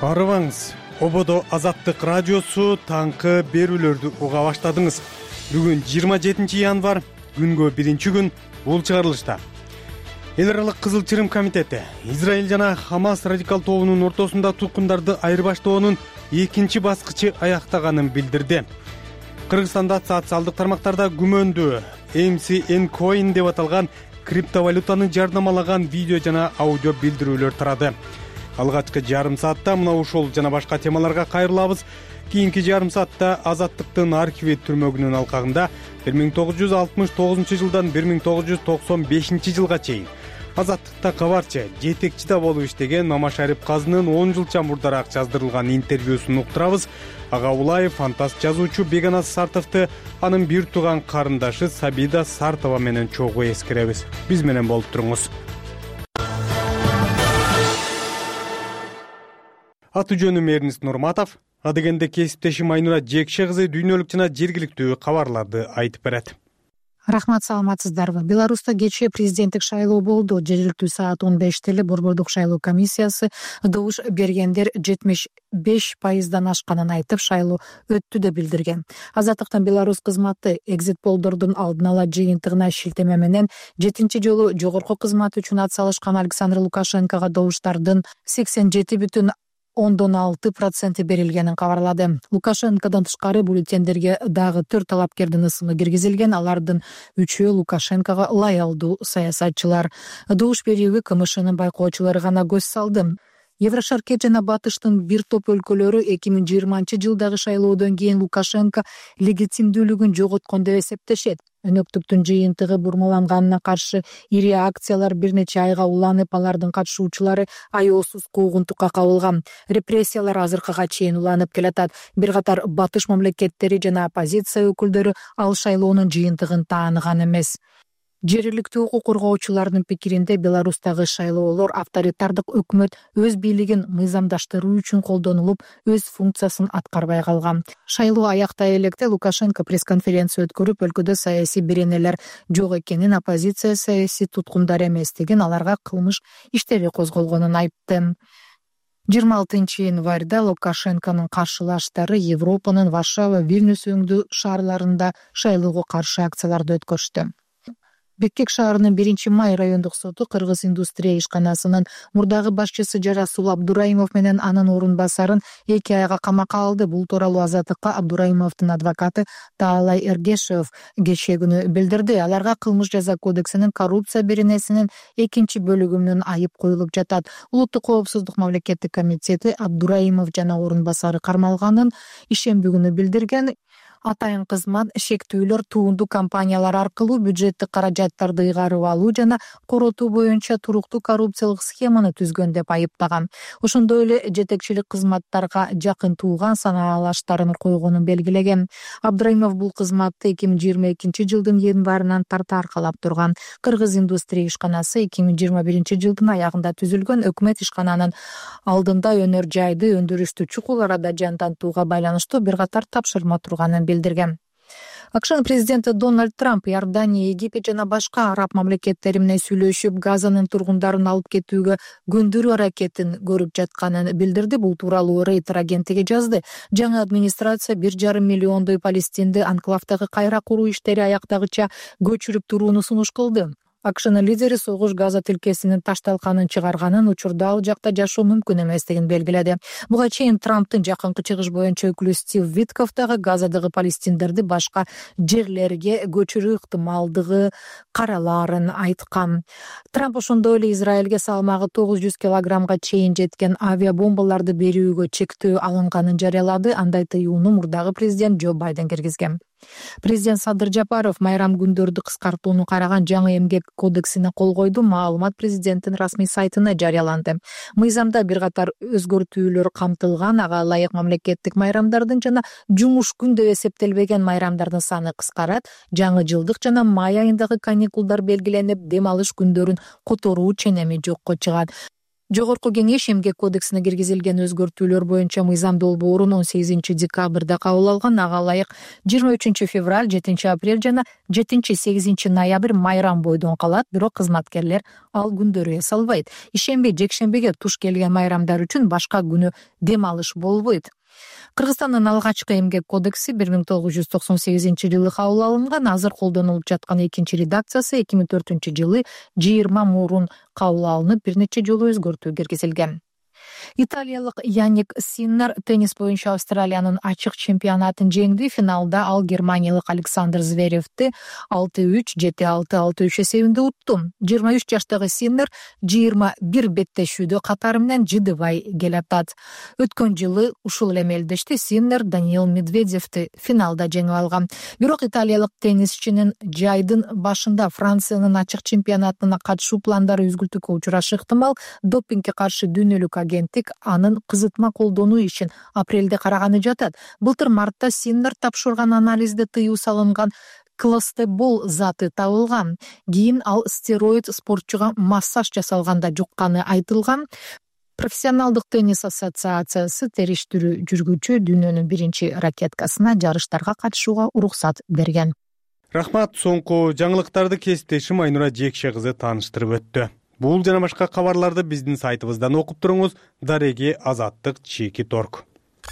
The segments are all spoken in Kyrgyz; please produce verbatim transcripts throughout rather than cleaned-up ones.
Арыбаңыз. Ободо Азаттык радиосу таңкы берүүлөрдү уга баштадыңыз. Бүгүн жыйырма жетинчи январь, күнгө биринчи күн. Бул чыгарылышта Эл аралык Кызыл Чырым комитети Израиль жана Хамас радикал тобунун ортосунда туткундарды айырбаштоонун экинчи баскычы аяктаганын билдирди. Кыргызстанда социалдык тармактарда күмөндүү эм си эн Coin деп аталган криптовалютаны жарнамалаган видео жана аудио билдирүүлөр тарады. Алгачкы жарым саатта мына ушул жана башка темаларга кайрылабыз. Кийинки жарым саатта Азаттыктын архиви түрмөгүнүн алкагында бир миң тогуз жүз алтымыш тогузунчу жылдан бир миң тогуз жүз токсон бешинчи жылга чейин Азаттыкта кабарчы, жетекчи да болуп иштеген Мамашарип Казынын он жыл чамурдараак жаздырылган интервьюсун уктурабыз. Ага Улаев фантаст жазуучу Беканас Сартовду анын бир тууган карындашы Сабида Сартова менен чогуу эскеребиз. Биз менен болуп туруңуз. Аты жөнүм Эрнис Нурматов. Адыгенде кесиптешим Айнура Жекше кызы дүйнөлүк жана жергиликтүү кабарларды айтып берет. Рахмат, саламатсыздарбы. Беларуста кечээ президенттик шайлоо болду. Жергиликтүү саат он беште эле Борбордук шайлоо комиссиясы добуш бергендер жетимиш беш пайыздан ашканын айтып, шайлоо өттү деп билдирген. Азаттыктын Беларусь кызматы экзит полдордун алдын ала жыйынтыгына шилтеме менен жетинчи жолу жогорку кызмат үчүн ат салышкан Александр Лукашенкого добуштардын сексен жети бүтүн ондон алты проценти берилгенин кабарлады. Лукашенкодон тышкары бюллетендерге дагы төрт талапкердин ысымы киргизилген. Алардын үчөө Лукашенкого лаялдуу саясатчылар. Добуш берүүгө КМШнын байкоочулары гана көз салды. Еврошаркет жана Батыштын бир топ өлкөлөрү эки миң жыйырманчы жылдагы шайлоодон кийин Лукашенко легитимдүүлүгүн жоготкон деп эсептешет. Өнөктүктүн жыйынтыгы бурмаланганына каршы ири акциялар бир нече айга уланып, алардын катышуучулары аеосуз куугунтукка кабылган. Репрессиялар азыркыга чейин уланып келатат. Бир катар Батыш мамлекеттери жана оппозиция өкүлдөрү ал шайлоонун жыйынтыгын тааныган эмес. Жергиликтүү укук коргоочулардын пикиринде Беларустагы шайлоолор авторитардык өкмөт өз бийлигин мыйзамдаштыруу үчүн колдонулуп, өз функциясын аткарбай калган. Шайлоо аяктай электе Лукашенко пресс-конференция өткөрүп, өлкөдө саясий беренелер жок экенин, оппозиция саясий туткундар эместигин, аларга кылмыш иштери козголгонун айтты. жыйырма алтынчы январда Лукашенконун каршылаштары Европанын Варшава, Вильнюс өңдүү шаарларында шайлоого каршы акцияларды өткөрүштү. Беккек шаарынын биринчи май райондук соту Кыргыз индустрия ишканасынын мурдагы башчысы Жарасул Абдураимов менен анын орун басарын эки айга камакка алды. Бул тууралуу Азаттыкка Абдураимовдун адвокаты Таалай Эргешев кечээ күнү билдирди. Аларга кылмыш жаза кодексинин коррупция беренесинин экинчи бөлүгүнөн айып коюлуп жатат. Улуттук коопсуздук мамлекеттик комитети Абдураимов жана орун басары кармалганын ишемби күнү билдирген. Атайын кызмат шектүүлөр туунду компаниялар аркылуу бюджеттик каражаттарды ыйгарып алуу жана коротуу боюнча туруктуу коррупциялык схеманы түзгөн деп айыптаган. Ошондой эле жетекчилик кызматтарга жакын тууган санаалаштарын койгонун белгилеген. Абдураимов бул кызматты эки миң жыйырма экинчи жылдын январынан тарта аркалап турган. Кыргыз индустрия ишканасы эки миң жыйырма биринчи жылдын аягында түзүлгөн. Өкмөт ишкананын алдында өнөр жайды өндүрүштү чукул арада жандантууга байланыштуу бир катар тапшырма турганын билдирген. АКШнын президенти Дональд Трамп Иордания, Египет жана башка араб мамлекеттери менен сүйлөшүп, Газанын тургундарын алып кетүүгө көндүрүү аракетин көрүп жатканын билдирди. Бул тууралуу Рейтер агенттиги жазды. Жаңы администрация бир жарым миллиондой палестинди анклавдагы кайра куруу иштери аяктагыча көчүрүп турууну сунуш кылды. АКШнын лидери согуш Газа тилкесинин ташталканын чыгарганын, учурда ал жакта жашоо мүмкүн эместигин белгиледи. Буга чейин Трамптын жакынкы чыгыш боюнча өкүлү Стив Витков дагы Газадагы палестиндерди башка жерлерге көчүрүү ыктымалдыгы каралаарын айткан. Трамп ошондой эле Израилге салмагы тогуз жүз килограммга чейин жеткен авиабомбаларды берүүгө чектөө алынганын жарыялады. Андай тыюуну мурдагы президент Джо Байден киргизген. Президент Садыр Жапаров майрам күндөрдү кыскартууну караган жаңы эмгек кодексине кол койду. Маалымат президенттин расмий сайтына жарыяланды. Мыйзамда бир катар өзгөртүүлөр камтылган. Ага ылайык мамлекеттик майрамдардын жана жумуш күн деп эсептелбеген майрамдардын саны кыскарат. Жаңы жылдык жана май айындагы каникулдар белгиленип, дем алыш күндөрүн которуу ченеми жокко чыгат. Жогорку кеңеш эмгек кодексине киргизилген өзгөртүүлөр боюнча мыйзам долбоорун он сегизинчи декабрда кабыл алган. Ага ылайык жыйырма үчүнчү февраль, жетинчи апрель жана жетинчи сегизинчи ноябрь майрам бойдон калат, бирок кызматкерлер ал күндөрү эс албайт. Ишемби, жекшембиге туш келген майрамдар үчүн башка күнү дем алыш болбойт. Кыргызстандын алгачкы эмгек кодекси бир миң тогуз жүз токсон сегизинчи жылы кабыл алынган. Азыр колдонулуп жаткан экинчи редакциясы эки миң төртүнчү жылы жыйырма мурун кабыл алынып, бир нече жолу өзгөртүү киргизилген. Италиялык Яник Синнер теннис боюнча Австралиянын ачык чемпионатын жеңди. Финалда ал германиялык Александр Зверевди алты үч, жети алты, алты үч эсебинде утту. жыйырма үч жаштагы Синнер жыйырма бир беттешүүдө катары менен жыдыбай келатат. Өткөн жылы ушул эле мелдеште Синнер Даниил Медведевди финалда жеңип алган. Бирок италиялык теннисчинин жайдын башында Франциянын ачык чемпионатына катышуу пландары үзгүлтүккө учурашы ыктымал. Допингге каршы дүйнөлүк агенттик анын кызытма колдонуу ишин апрелде караганы жатат. Былтыр мартта Синнер тапшырган анализде тыюу салынган клостебол заты табылган. Кийин ал стероид спортчуга массаж жасалганда жукканы айтылган. Профессионалдык теннис ассоциациясы териштирүү жүргүчү дүйнөнүн биринчи ракеткасына жарыштарга катышууга уруксат берген. Рахмат. Соңку жаңылыктарды кесиптешим Айнура Жекше кызы тааныштырып өттү. Бул жана башка кабарларды биздин сайтыбыздан окуп туруңуз. Дареги Азаттык Чекит орг.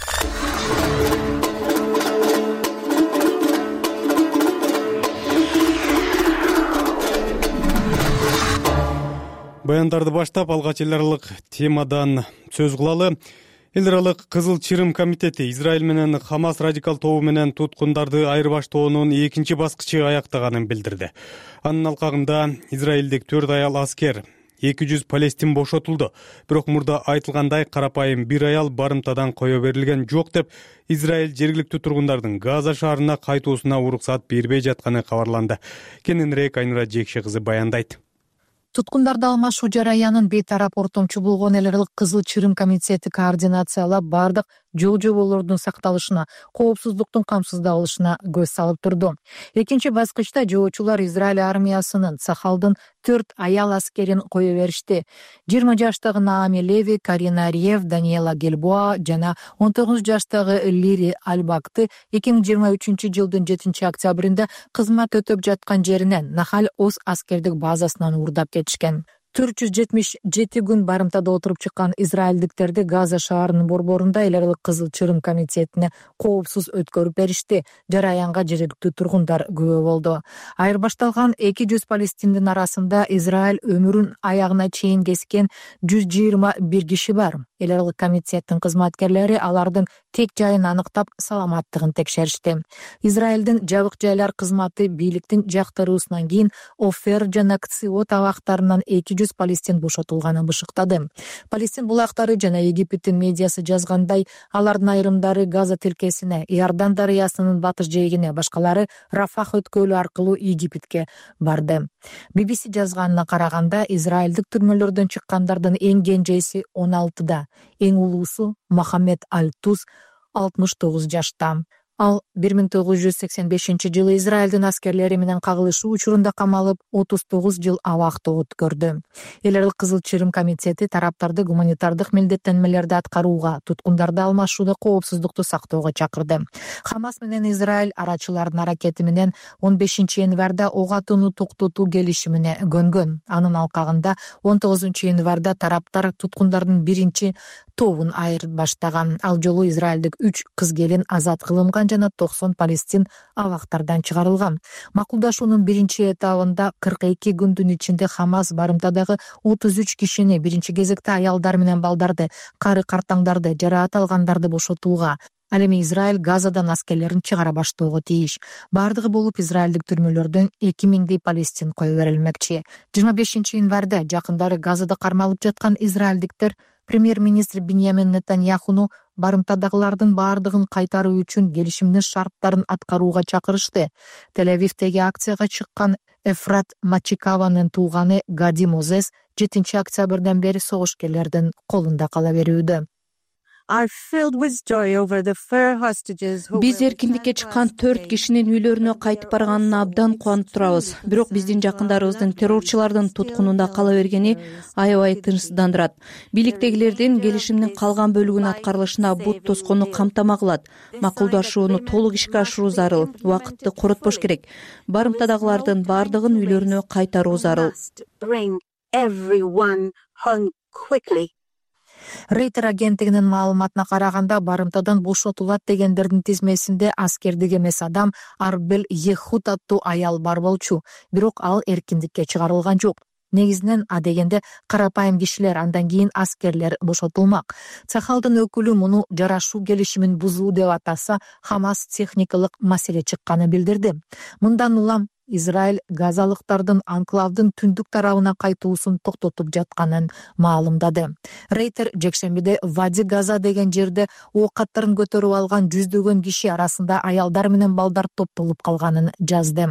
Баяндарды баштап алгач эл аралык темадан сөз кылалы. Эл аралык Кызыл Чырым комитети Израиль менен Хамас радикал тобу менен туткундарды айырбаштоонун экинчи баскычы аяктаганын билдирди. Анын алкагында израилдик төрт аял аскер, эки жүз палестин бошотулду. Бирок мурда айтылгандай карапайым бир аял барымтадан кое берилген жок деп Израиль жергиликтүү тургундардын Газа шаарына кайтуусуна уруксат бербей жатканы кабарланды. Кененирээк Айнура Жекше кызы баяндайт. Туткундарды алмашуу жараянын бейтарап ортомчу болгон эл аралык Кызыл Чырым комитети координациялап бардык жол жоболордун сакталышына, коопсуздуктун камсыздалышына көз салып турду. Экинчи баскычта жоочулар Израиль армиясынын Сахалдын төрт аял аскерин кое беришти. жыйырма жаштагы Наами Леви, Карина Риев, Даниэла Гельбоа жана он тогуз жаштагы Лири Альбакты эки миң жыйырма үчүнчү жылдын жетинчи октябрында кызмат өтөп жаткан жеринен Нахаль Оз аскердик базасынан уурдап кетишкен. төрт жүз жетимиш жети күн барымтада отуруп чыккан израилдиктерди Газа шаарынын борборунда эл аралык Кызыл Чырым комитетине коопсуз өткөрүп беришти. Жараянга жергиликтүү тургундар күбө болду. Айырбашталган эки жүз палестиндин арасында Израиль өмүрүн аягына чейин кескен жүз жыйырма бир киши бар. Эл аралык комитеттин кызматкерлери алардын тек жайын аныктап, саламаттыгын текшеришти. Израилдин жабык жайлар кызматы бийликтин жактыруусунан кийин Офер жана Кциот абактарынан эки жүз палестин бошотулганын бышыктады. Палестин булактары жана Египеттин медиасы жазгандай, алардын айрымдары Газа тилкесине, Иордан дарыясынын батыш жээгине, башкалары Рафах өткөлү аркылуу Египетке барды. би би си жазганына караганда, израилдик түрмөлөрдөн чыккандардын эң кенжеси он алтыда, эң улуусу Мохаммед Аль-Туз алтымыш тогуз жашта. Ал бир миң тогуз жүз сексен бешинчи жылы Израилдин аскерлери менен кагылышуу учурунда камалып, отуз тогуз жыл абакта өткөрдү. Эл аралык Кызыл Чырым комитети тараптарды гуманитардык милдеттенмелерди аткарууга, туткундарды алмашууда коопсуздукту сактоого чакырды. Хамас менен Израиль арачылардын аракети менен он бешинчи январда ок атууну токтотуу келишимине көнгөн. Анын алкагында он тогузунчу январда тараптар туткундардын биринчи тобун айырбаштаган. Ал жолу израилдик үч кыз келин азат кылынган жана токсон палестин абактардан чыгарылган. Макулдашуунун биринчи этабында кырк эки күндүн ичинде Хамас барымтадагы отуз үч кишини, биринчи кезекте аялдар менен балдарды, кары картаңдарды, жараат алгандарды бошотууга, ал эми Израиль Газадан аскерлерин чыгара баштоого тийиш. Бардыгы болуп израилдик түрмөлөрдөн эки миңдей палестин кое берилмекчи. жыйырма бешинчи январда жакындары Газада кармалып жаткан израилдиктер премьер-министр Биньямин Нетаньяхуну барымтадагылардын баардыгын кайтаруу үчүн келишимдин шарттарын аткарууга чакырышты. Тель-Авивдеги акцияга чыккан Эфрат Мачикаванын тууганы Гади Мозес жетинчи октябрдан бери согушкерлердин колунда кала берүүдө. Биз эркиндикке чыккан төрт кишинин үйлөрүнө кайтып барганына абдан кубанып турабыз. Бирок биздин жакындарыбыздын террорчулардын туткунунда кала бергени аябай тынчсыздандырат. Бийликтегилердин келишимдин калган бөлүгүнүн аткарылышына бут тоскону камтама кылат. Макулдашууну толук ишке ашыруу зарыл. Убакытты коротпош керек. Барымтадагылардын баардыгын үйлөрүнө кайтаруу зарыл. Рейтер агенттигинин маалыматына караганда, барымтадан бошотулат дегендердин тизмесинде аскердик эмес адам Арбел Ехуд аттуу аял бар болчу. Бирок ал эркиндикке чыгарылган жок. Негизинен а дегенде карапайым кишилер, андан кийин аскерлер бошотулмак. Цахалдын өкүлү муну жарашуу келишимин бузуу деп атаса, Хамас техникалык маселе чыкканын билдирди. Мындан улам Израиль газалыктардын анклавдын түндүк тарабына кайтуусун токтотуп жатканын маалымдады. Рейтер жекшембиде Вади Газа деген жерде ок аттарын көтөрүп алган жүздөгөн киши арасында аялдар менен балдар топтолуп калганын жазды.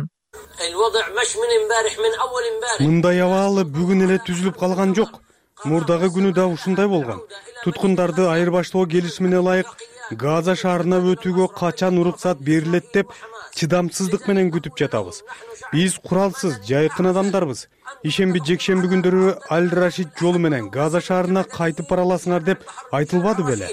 Мындай абалы бүгүн эле түзүлүп калган жок. Мурдагы күнү да ушундай болгон. Туткундарды айырбаштоо келишимине ылайык Газа шаарына өтүүгө качан уруксат берилет деп чыдамсыздык менен күтүп жатабыз. Биз куралсыз, жайкын адамдарбыз. Ишемби жекшемби күндөрү Аль-Рашид жолу менен Газа шаарына кайтып бара аласыңар деп айтылбады беле?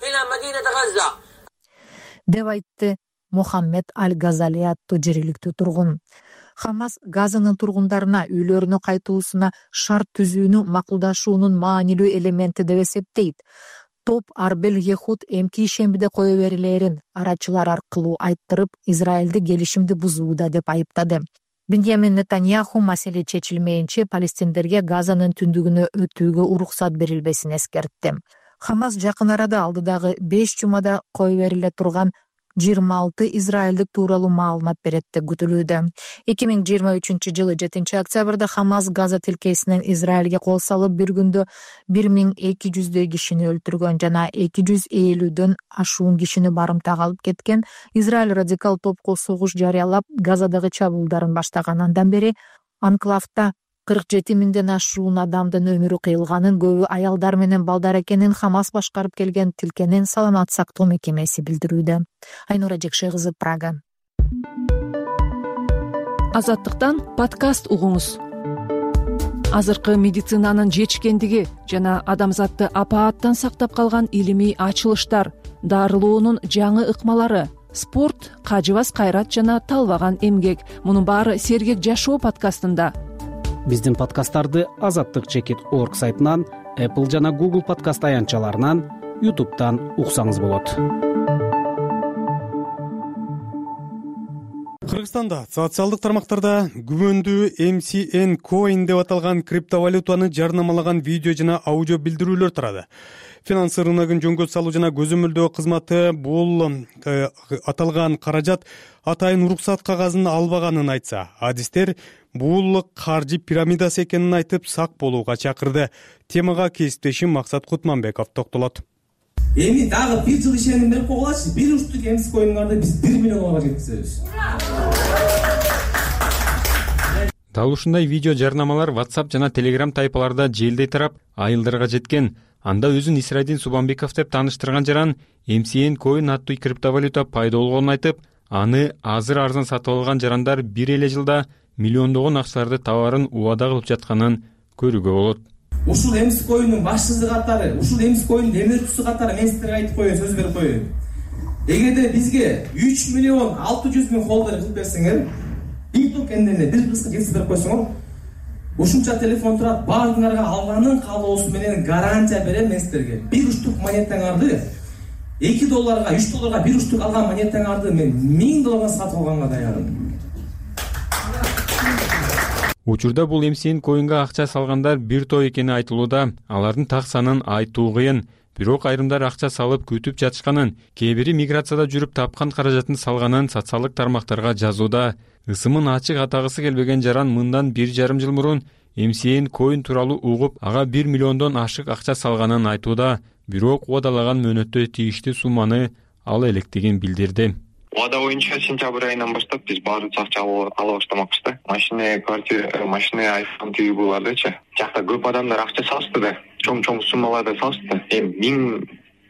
Деп айтты Мухаммед Аль-Газали аттуу жергиликтүү тургун. Хамас Газанын тургундарына үйлөрүнө кайтуусуна шарт түзүүнү макулдашуунун маанилүү элементи деп эсептейт. Топ Арбел Ехуд эмки ишембиде кое берилерин арачылар аркылуу айттырып, Израилди келишимди бузууда деп айыптады. Беньямин Нетаньяху маселе чечилмейинче палестиндерге Газанын түндүгүнө өтүүгө уруксат берилбесин эскертти. Хамас жакын арада алдыдагы беш жумада кое бериле турган жыйырма алты израилдик тууралуу маалымат берет деп күтүлүүдө. эки миң жыйырма үчүнчү жылы жетинчи октябрда Хамас Газа тилкесинен Израилге кол салып, бир күндө бир миң эки жүздөй кишини өлтүргөн жана эки жүз элүүдөн ашуун кишини барымтага алып кеткен. Израиль радикал топко согуш жарыялап, Газадагы чабуулдарын баштаган андан бери анклавда кырк жети миңден ашуун адамдын өмүрү кыйылганын, көбү аялдар менен балдар экенин Хамас башкарып келген тилкенин саламат сактоо мекемеси билдирүүдө. Айнура Жекше кызы, Прага. Азаттыктан подкаст угуңуз. Азыркы медицинанын жетишкендиги жана адамзатты апааттан сактап калган илимий ачылыштар, дарылоонун жаңы ыкмалары, спорт, кажыбас кайрат жана талбаган эмгек. Мунун баары Сергек жашоо подкастында. Биздин подкасттарды азаттык чекит точка орг сайтынан, Apple жана Google подкаст аянтчаларынан, YouTube'дан уксаңыз болот. Кыргызстанда социалдык тармактарда күмөндүү эм си эн Coin деп аталган криптовалютаны жарнамалаган видео жана аудио билдирүүлөр тарады. Финанс рыногун жөнгө салуу жана көзөмөлдөө кызматы бул э, аталган каражат атайын уруксат кагазын албаганын айтса, адистер бул каржы пирамидасы экенин айтып сак болууга чакырды. Темага кесиптешим Максат Кутманбеков токтолот. Эми дагы бир жыл ишеним берип койгулачы, бир уштук эм си коиндарды биз бир миллионго жеткизебиз. Дал ушундай видео жарнамалар WhatsApp жана Telegram тайпаларда желдей тарап, айылдарга жеткен. Анда өзүн Исрайдин Субанбеков деп тааныштырган жаран эм си эн Coin аттуу криптовалюта пайда болгонун айтып, аны азыр арзан сатып алган жарандар бир эле жылда миллиондогон акчаларды товарын убада кылып жатканын көрүүгө болот. Ушул эм си Coin'дун башчысы катары, ушул эм си Coin'дун эмгекчиси катары мен силерге айтып коеюн, сөз берип коеюн. Эгерде бизге үч миллион алты жүз миң холдер кылып берсеңер, бир токендене бир кыска жеткизип берип койсоңор, ушунча телефон турат, баардыгыңарга алганын каалоосу менен гарантия берем мен силерге. Бир уштук монетаңарды эки долларга, үч долларга бир уштук алган монетаңарды мен миң долларга сатып алганга даярмын. Учурда бул эм си эн Coin'га акча салгандар бир топ экени айтылууда. Алардын так санын айтуу кыйын. Бирок айрымдар акча салып күтүп жатышканын, кээ бири миграцияда жүрүп тапкан каражатын салганын социалдык тармактарга жазууда. Ысымын ачык атагысы келбеген жаран мындан бир жарым жыл мурун эм си эн Coin тууралуу угуп, ага бир миллиондон ашык акча салганын айтууда. Бирок убадалаган мөөнөттө тийиштүү сумманы ала электигин билдирди. Убада боюнча сентябрь айынан баштап биз баардык акча ала баштамакпыз да. Машина, квартира, машина, айфон тиги булардычы. Жакта көп адамдар акча салышты да. Чоң-чоң суммаларды салышты. Эми миң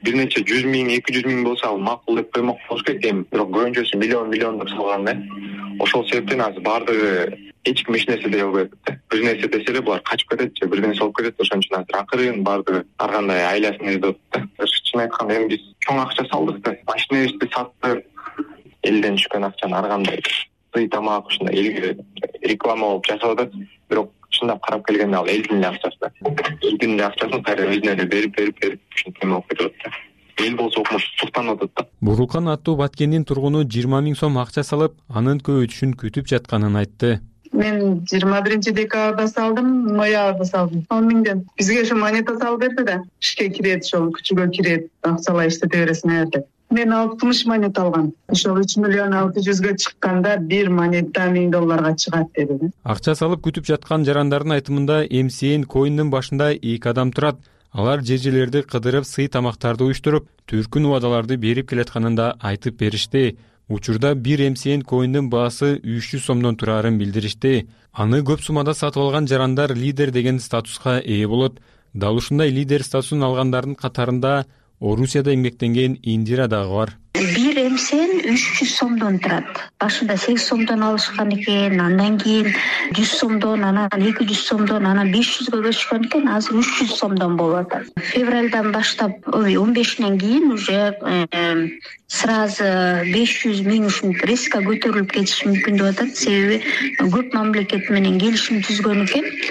бир нече жүз миң эки жүз миң болсо ал макул деп коймок болуш керек. Эми бирок көбүнчөсү миллион миллион деп салган да. Ошол себептен азыр баардыгы эч ким эч нерсе дей албайт да. Бир нерсе десе эле булар качып кетет же бир нерсе болуп кетет. Ошон үчүн азыр акырын баардыгы ар кандай айласын издеп атат да. Чын айтканда эми биз чоң акча салдык да. Машинабызды саттык, элден түшкөн акчаны ар кандай сый тамак ушундай элге реклама болуп жасап атат. Бирок чындап карап келгенде ал элдин эле акчасы да. Элдин эле акчасын кайра өзүнө эле берип берип берип ушинтип болуп кетип атат да. Эл болсо укмуш суктанып атат да. Бурулкан аттуу Баткендин тургуну жыйырма миң сом акча салып, анын көбөйтүшүн күтүп жатканын айтты. Мен жыйырма биринчи декабрда салдым, ноябрда салдым. он миңден. Бизге ошо монета салып берди да. Ишке кирет, ошол күчүгө кирет, акчалай иштете бересиң деп. Мен алтымыш монета алгам. Ошол үч миллион алты жүзгө чыкканда бир монета миң долларга чыгат деди. Акча салып күтүп жаткан жарандардын айтымында эм си эн коиндин башында эки адам турат. Алар жер-жерлерди кыдырып, сый тамактарды уюштуруп, түркүн убадаларды берип келатканын да айтып беришти. Учурда бир эм си эн коиндин баасы үч жүз сомдон турарын билдиришти. Аны көп суммада сатып алган жарандар лидер деген статуска ээ болот. Дал ушундай лидер статусун алгандардын катарында Орусияда эмгектенген Индира дагы бар. Бир эм си эн үч жүз сомдон турат. Башында сегиз сомдон алышкан экен, андан кийин жүз сомдон, анан эки жүз сомдон, анан беш жүзгө көчкөн экен, азыр үч жүз сомдон болуп атат. Февралдан баштап, он бешинен кийин уже сразу беш жүз миң ушинтип резко көтөрүлүп кетиши мүмкүн деп атат. Себеби көп мамлекет менен келишим түзгөн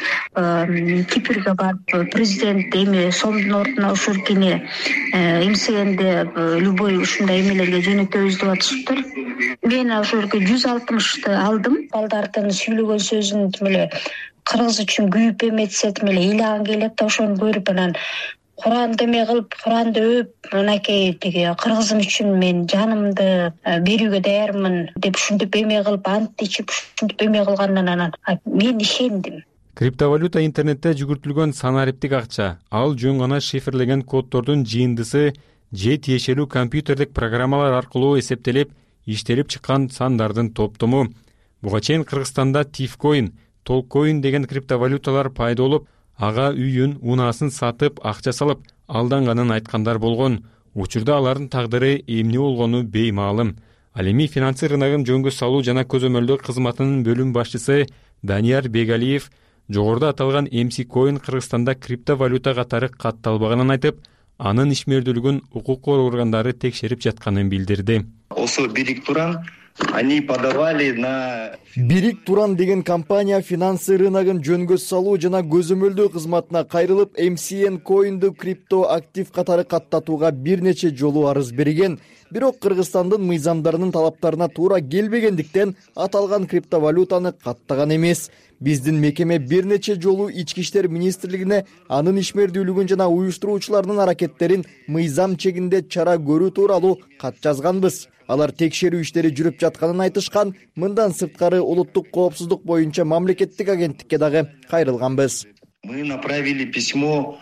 экен. Кипрге барып президент эми сомдун ордуна ушул кини эм си энди любой ушундай эмелерге жөнөтөбүз деп атышыптыр. Мен ошолго жүз алтымышты алдым. Балдардын сүйлөгөн сөзүн эле кыргыз үчүн күйүп эметсе эле ыйлаган келет да, ошону көрүп анан Куранды эме кылып, Куранды өп, мынакей тиги кыргызым үчүн мен жанымды берүүгө даярмын деп ушинтип эме кылып, ант ичип ушинтип эме кылгандан анан мен ишендим. Криптовалюта интернетте жүгүртүлгөн санариптик акча. Ал жөн гана шифрлеген коддордун жыйындысы же тиешелүү компьютердик программалар аркылуу эсептелип, иштелип чыккан сандардын топтому. Буга чейин Кыргызстанда Тифкоин, Толкоин деген криптовалюталар пайда болуп, ага үйүн, унаасын сатып, акча салып алданганын айткандар болгон. Учурда алардын тагдыры эмне болгону беймаалым. Ал эми финансы рыногун жөнгө салуу жана көзөмөлдөө кызматынын бөлүм башчысы Данияр Бегалиев жогоруда аталган эм си Coin Кыргызстанда криптовалюта катары катталбаганын айтып, анын ишмердүүлүгүн укук коргоо органдары текшерип жатканын билдирди. Осо Бирик Туран они подавали на Бирик Туран деген компания финансы рыногун жөнгө салуу жана көзөмөлдөө кызматына кайрылып, эм си эн Coin'ду крипто актив катары каттатууга бир нече жолу арыз берген. Бирок Кыргызстандын мыйзамдарынын талаптарына туура келбегендиктен аталган криптовалютаны каттаган эмес. Биздин мекеме бир нече жолу Ички иштер министрлигине анын ишмердүүлүгүн жана уюштуруучулардын аракеттерин мыйзам чегинде чара көрүү тууралуу кат жазганбыз. Алар текшерүү иштери жүрүп жатканын айтышкан. Мындан сырткары улуттук коопсуздук боюнча мамлекеттик агенттикке дагы кайрылганбыз. Мы направили письмо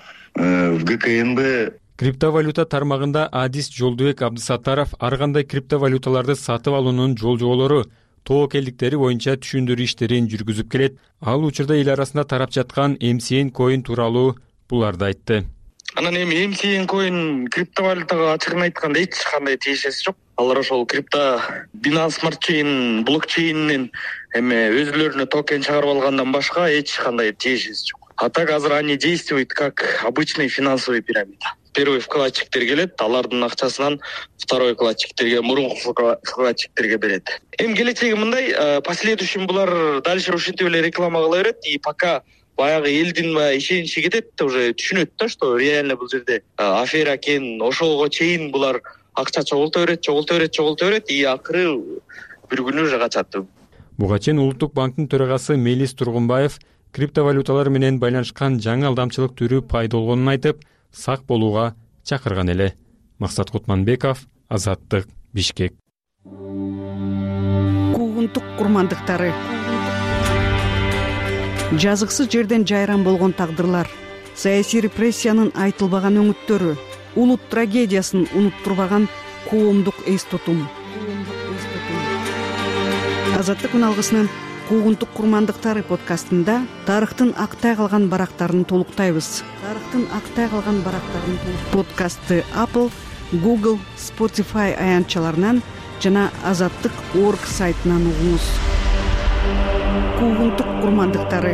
в гэ ка эн бэ. Криптовалюта тармагында Адис Жолдубек Абдысаттаров ар кандай криптовалюталарды сатып алуунун жол-жоболору, тоокелдиктери боюнча түшүндүрүү иштерин жүргүзүп келет. Ал учурда эл арасында тарап жаткан эм си эн Coin тууралуу буларды айтты. Анан эми эм си эн Coin криптовалютага ачыгын айтканда эч кандай тиешеси жок. Алар ошол крипто Binance Smart Chain блокчейнинен эми өзүлөрүнө токен чыгарып алгандан башка эч кандай тиешеси жок. А так азыр они действуют как обычный финансовый пирамида. Первый вкладчиктер келет, алардын акчасынан второй вкладчиктерге, мурунку вкладчиктерге берет. Эми келечеги мындай, последующим булар дальше ушинтип эле реклама кыла берет, и пока баягы элдин ишеничи кетет, уже түшүнөт да, что реально бул жерде афера экен, ошолго чейин булар акча чогулта берет, чогулта берет, чогулта берет, и акыры бир күнү уже качат. Буга чейин Улуттук банктын төрагасы Мелис Тургунбаев криптовалюталар менен байланышкан жаңы алдамчылык түрү пайда болгонун айтып, сак болууга чакырган эле. Максат Кутманбеков, Азаттык, Бишкек. Куугунтук курмандыктары. Жазыксыз жерден жайран болгон тагдырлар, саясий репрессиянын айтылбаган өңүттөрү, улут трагедиясын унуттурбаган коомдук эс тутум. Азаттык үналгысынын куугунтук курмандыктары подкастында тарыхтын актай калган барактарын толуктайбыз. Тарыхтын актай калган барактарын подкастты Apple, Google, Spotify аянтчаларынан жана азаттык точка орг сайтынан угуңуз. Куугунтук курмандыктары.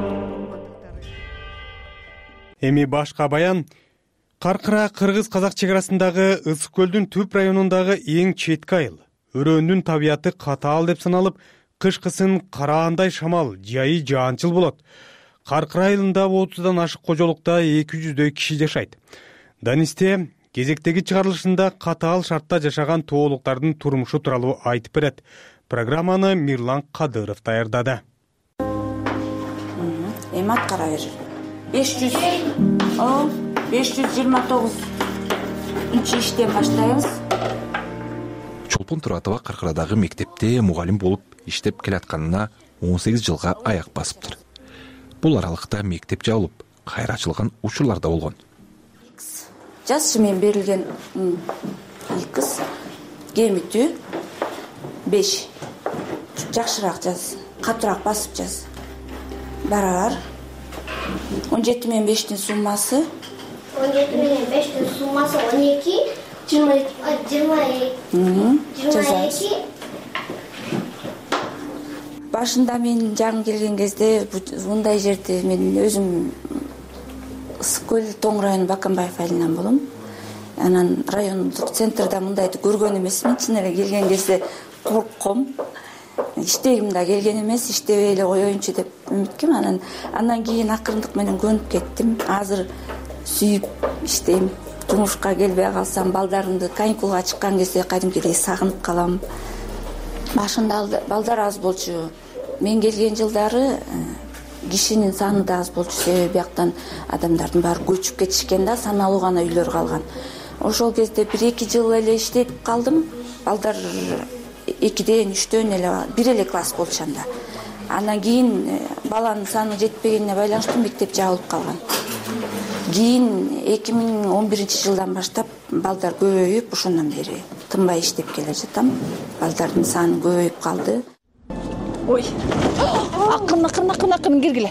Эми башка баян. Каркыра кыргыз-казак чек арасындагы Ысык көлдүн түп районундагы эң четки айыл. Өрөөнүн табияты катаал деп саналып, кышкысын караандай шамал, жайы жаанчыл болот. Каркыра айылында отуздан ашык кожолукта эки жүздөй киши жашайт. Данисте кезектеги чыгарылышында катаал шартта жашаган тоолуктардын турмушу тууралуу айтып берет. Программаны Мирлан Кадыров даярдады. Эми аткара бер. беш жүз О, беш жүз жыйырма тогузунчу иштен баштайбыз. Чолпон Туратова Каркырадагы мектепте мугалим болуп иштеп келатканына он сегиз жылга аяк басыптыр. Бул аралыкта мектеп жабылып, кайра ачылган учурлар да болгон. Жаш мен берилген кыз кемитүү беш. Жакшыраак жаз, катуураак басып жаз. Барар. он жети менен бештин суммасы он жети менен бештин суммасы он эки, жыйырма эки. Башында мен жаңы келген кезде мындай жерде мен өзүм Ысык көл Тоң району Баканбаев айылынан болом. Анан райондук центрда мындайды көргөн эмесмин. Чын эле келген кезде коркком. Иштегим да келген эмес, иштебей эле коеюнчу деп үмүткөм. Анан андан кийин акырындык менен көнүп кеттим. Азыр сүйүп иштейм. Жумушка келбей калсам, балдарымды каникулга чыккан кезде кадимкидей сагынып калам. Башында балдар аз болчу. Мен келген жылдары кишинин саны да аз болчу. Себеби бияктан адамдардын баары көчүп кетишкен да, саналуу гана үйлөр калган. Ошол кезде бир эки жыл эле иштеп калдым. Балдар экиден, үчтөн эле бир эле класс болчу анда. Андан кийин баланын саны жетпегенине байланыштуу мектеп жабылып калган. Кийин эки миң он биринчи жылдан баштап балдар көбөйүп, ошондон бери тынбай иштеп келе жатам. Балдардын саны көбөйүп калды. Ой. Акын, акын, акын, акын киргиле.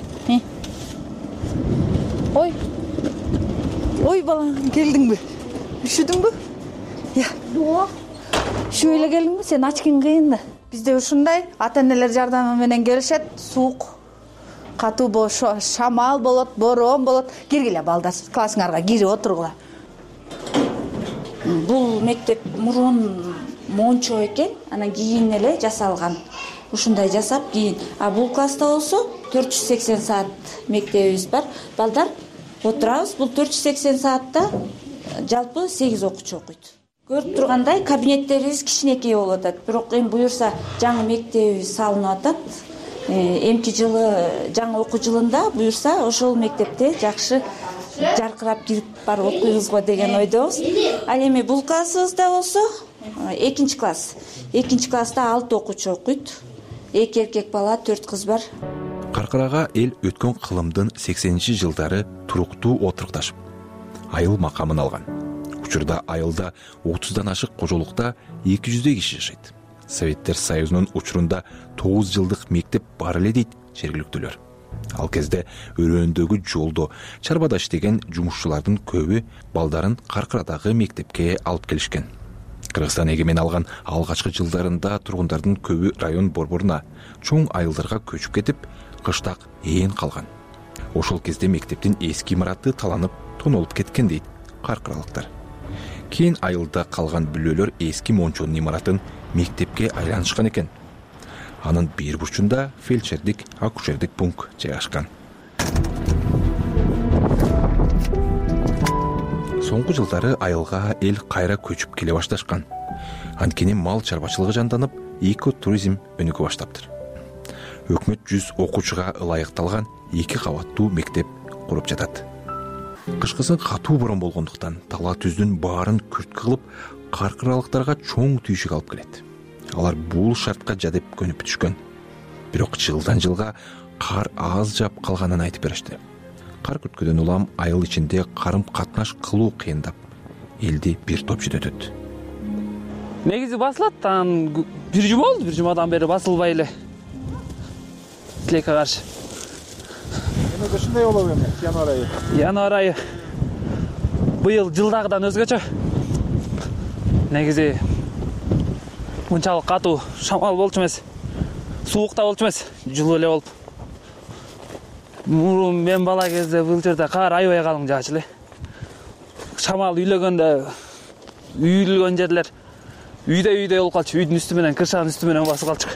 Ой. Ой балам, келдиңби? Üşüdүңбү? Я. Жок. Üşүп эле келдиңби? Сен ачкың кыйын да. Бизде ушундай ата-энелер жардамы менен келишет. Суук, катуу болот, шамал болот, борон болот. Киргиле балдар, классыңарга кирип отургула. Бул мектеп мурун мончо экен, анан кийин эле жасалган. Ушундай жасап кийин. А бул класста болсо төрт жүз сексен саат мектебибиз бар. Балдар отурабыз. Бул төрт жүз сексен саатта жалпы сегиз окуучу окуйт. Көрүп тургандай кабинеттерибиз кичинекей болуп атат. Бирок эми буюрса жаңы мектебибиз салынып атат. Эмки жылы жаңы окуу жылында буюрса ошол мектепте жакшы жаркырап кирип барып окуйбузго деген ойдобуз. Ал эми бул классыбызда болсо экинчи класс. Экинчи класста алты окуучу окуйт. Эки эркек бала, төрт кыз бар. Каркырага эл өткөн кылымдын сексенинчи жылдары туруктуу отурукташып, айыл макамын алган. Учурда айылда отуздан ашык кожолукта эки жүздөй киши жашайт. Советтер Союзунун учурунда тогуз жылдык мектеп бар эле дейт жергиликтүүлөр. Ал кезде өрөөндөгү жолдо чарбада иштеген жумушчулардын көбү балдарын Каркырадагы мектепке алып келишкен. Кыргызстан эгемен алган алгачкы жылдарында тургундардын көбү район борборуна, чоң айылдарга көчүп кетип, кыштак ээн калган. Ошол кезде мектептин эски имараты таланып, тонолуп кеткен дейт каркыралыктар. Кийин айылда калган бүлөлөр эски мончонун имаратын мектепке айланышкан экен. Анын бир бурчунда фельдшердик, акушердик пункт жайгашкан. Соңку жылдары айылга эл кайра көчүп келе башташкан. Анткени мал чарбачылыгы жанданып, эко-туризм өнүгө баштаптыр. Өкмөт жүз окуучуга ылайыкталган эки кабаттуу мектеп куруп жатат. Кышкысын катуу борон болгондуктан тала түздүн баарын күрт кылып, каркыралыктарга чоң түйшүк алып келет. Алар бул шартка жадеп көнүп түшкөн. Бирок жылдан жылга кар аз жаап калганын айтып беришти. Кар күткөдөн улам айыл ичинде карым катнаш кылуу кыйындап, элди бир топ жүдөтөт. Негизи басылат, анан бир жума болду, бир жумадан бери басылбай эле. тилекке каршы. Эмне ушундай болобу эми январь айы? Январь айы быйыл жылдагыдан өзгөчө. Негизи мынчалык катуу шамал болчу эмес. Суук да болчу эмес, жылуу эле болуп. Мурун мен бала кезде бул жерде кар аябай калың жаачу эле. Шамал үйлөгөндө үйүлгөн жерлер үйдө-үйдө болуп калчу. Үйдүн үстү менен, кыршанын үстү менен басып калчу.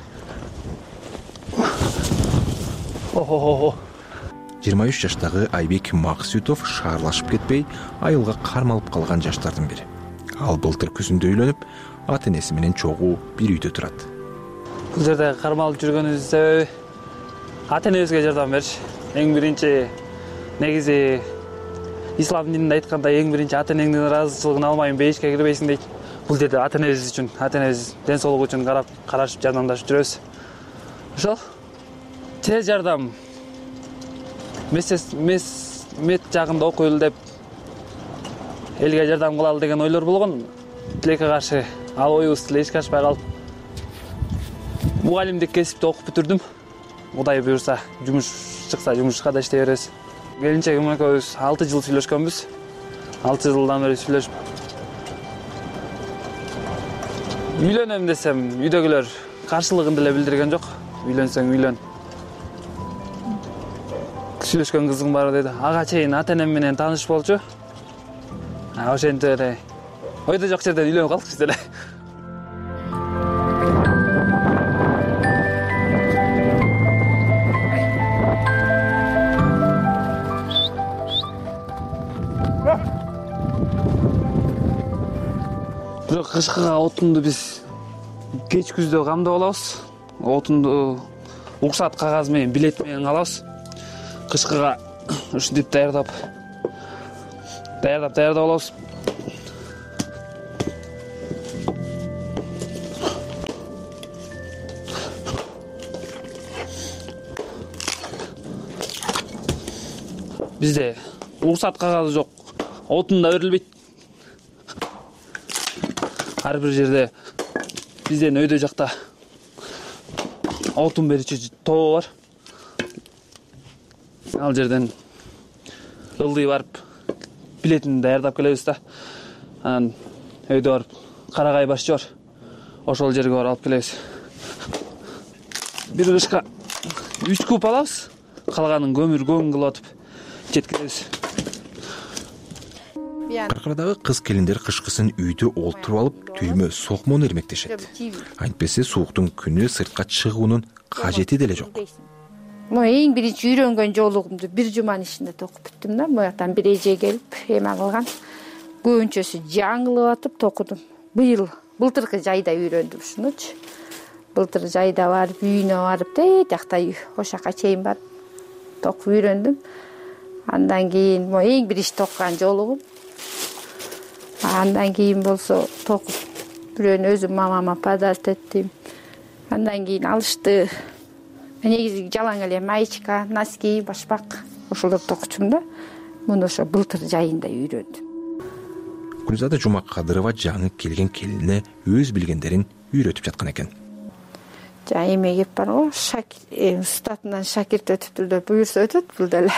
О-хо-хо. жыйырма үч жаштагы Айбек Максутов шаарлашып кетпей, айылга кармалып калган жаштардын бири. Ал былтыр күзүндө үйлөнүп, ата-энеси менен чогуу бир үйдө турат. Бул жерде кармалып жүргөнүбүздүн себеби ата-энебизге жардам бериш. Эң биринчи негизи ислам дининде айткандай эң биринчи ата-энеңдин ыраазычылыгын алмайын бейишке кирбейсиң дейт. Бул жерде ата-энебиз үчүн, ата-энебиз ден соолугу үчүн карап, карашып жардамдашып жүрөбүз. Ошол тез жардам мет жагында окуйлу деп элге жардам кылалы деген ойлор болгон. Тилекке каршы ал оюбуз деле ишке ашпай калып. Мугалимдик кесипти окуп бүтүрдүм. Кудай буюрса, жумуш чыкса, жумушка да иштей беребиз. Келинчегим экөөбүз алты жыл сүйлөшкөнбүз. алты жылдан бери сүйлөшүп. Үйлөнөм десем, үйдөгүлөр каршылыгын деле билдирген жок. Үйлөнсөң үйлөн. Сүйлөшкөн кызым бар деди. Ага чейин ата-энем менен тааныш болчу. А ошентип эле ойдо жок жерден үйлөнүп калдык биз деле. Бирок кышкыга отунду биз кеч күздө камдап алабыз. Отунду уруксат кагаз менен, билет менен алабыз. Кышкыга ушинтип даярдап даярдап даярдап алабыз. Бизде уруксат кагазы жок. Отун да берилбейт. Ар бир жерде бизден өйдө жакта отун берүүчү тоо бар. Ал жерден ылдый барып билетин даярдап келебиз да. Анан өйдө барып карагай башчы бар. Ошол жерге барып алып келебиз. Бир кышка үч куб алабыз. Калганын көмүр көң кылып атып жеткиребиз. Каркарадагы кыз келиндер кышкысын үйдө олтуруп алып, түймө сокмону эрмектешет. Антпесе сууктун күнү сыртка чыгуунун кажети деле жок. Мен эң биринчи үйрөнгөн жолугумду бир жуманын ичинде токуп бүттүм да. Мояктан бир эже келип эме кылган. Көбүнчөсү жаңылып атып токудум. Быйыл, былтыркы жайда үйрөндүм ушунучу. Былтыр жайда барып, үйүнө барып, тиякта ошака чейин барып токуп үйрөндүм. Андан кийин мо эң биринчи токкан жолугум. Андан кийин болсо токуп бирөөнү өзүм мамама подарок эттим. Андан кийин алышты. Мен негизи жалаң эле маечка, носки, башпак ошолорду токучум да. Муну ошо былтыр жайында үйрөндүм. Гүлзада Жумакадырова жаңы келген келине өз билгендерин үйрөтүп жаткан экен. Жа эме кеп бар го, шакир, устатынан шакирт өтүптүр деп буюрса өтөт бул деле.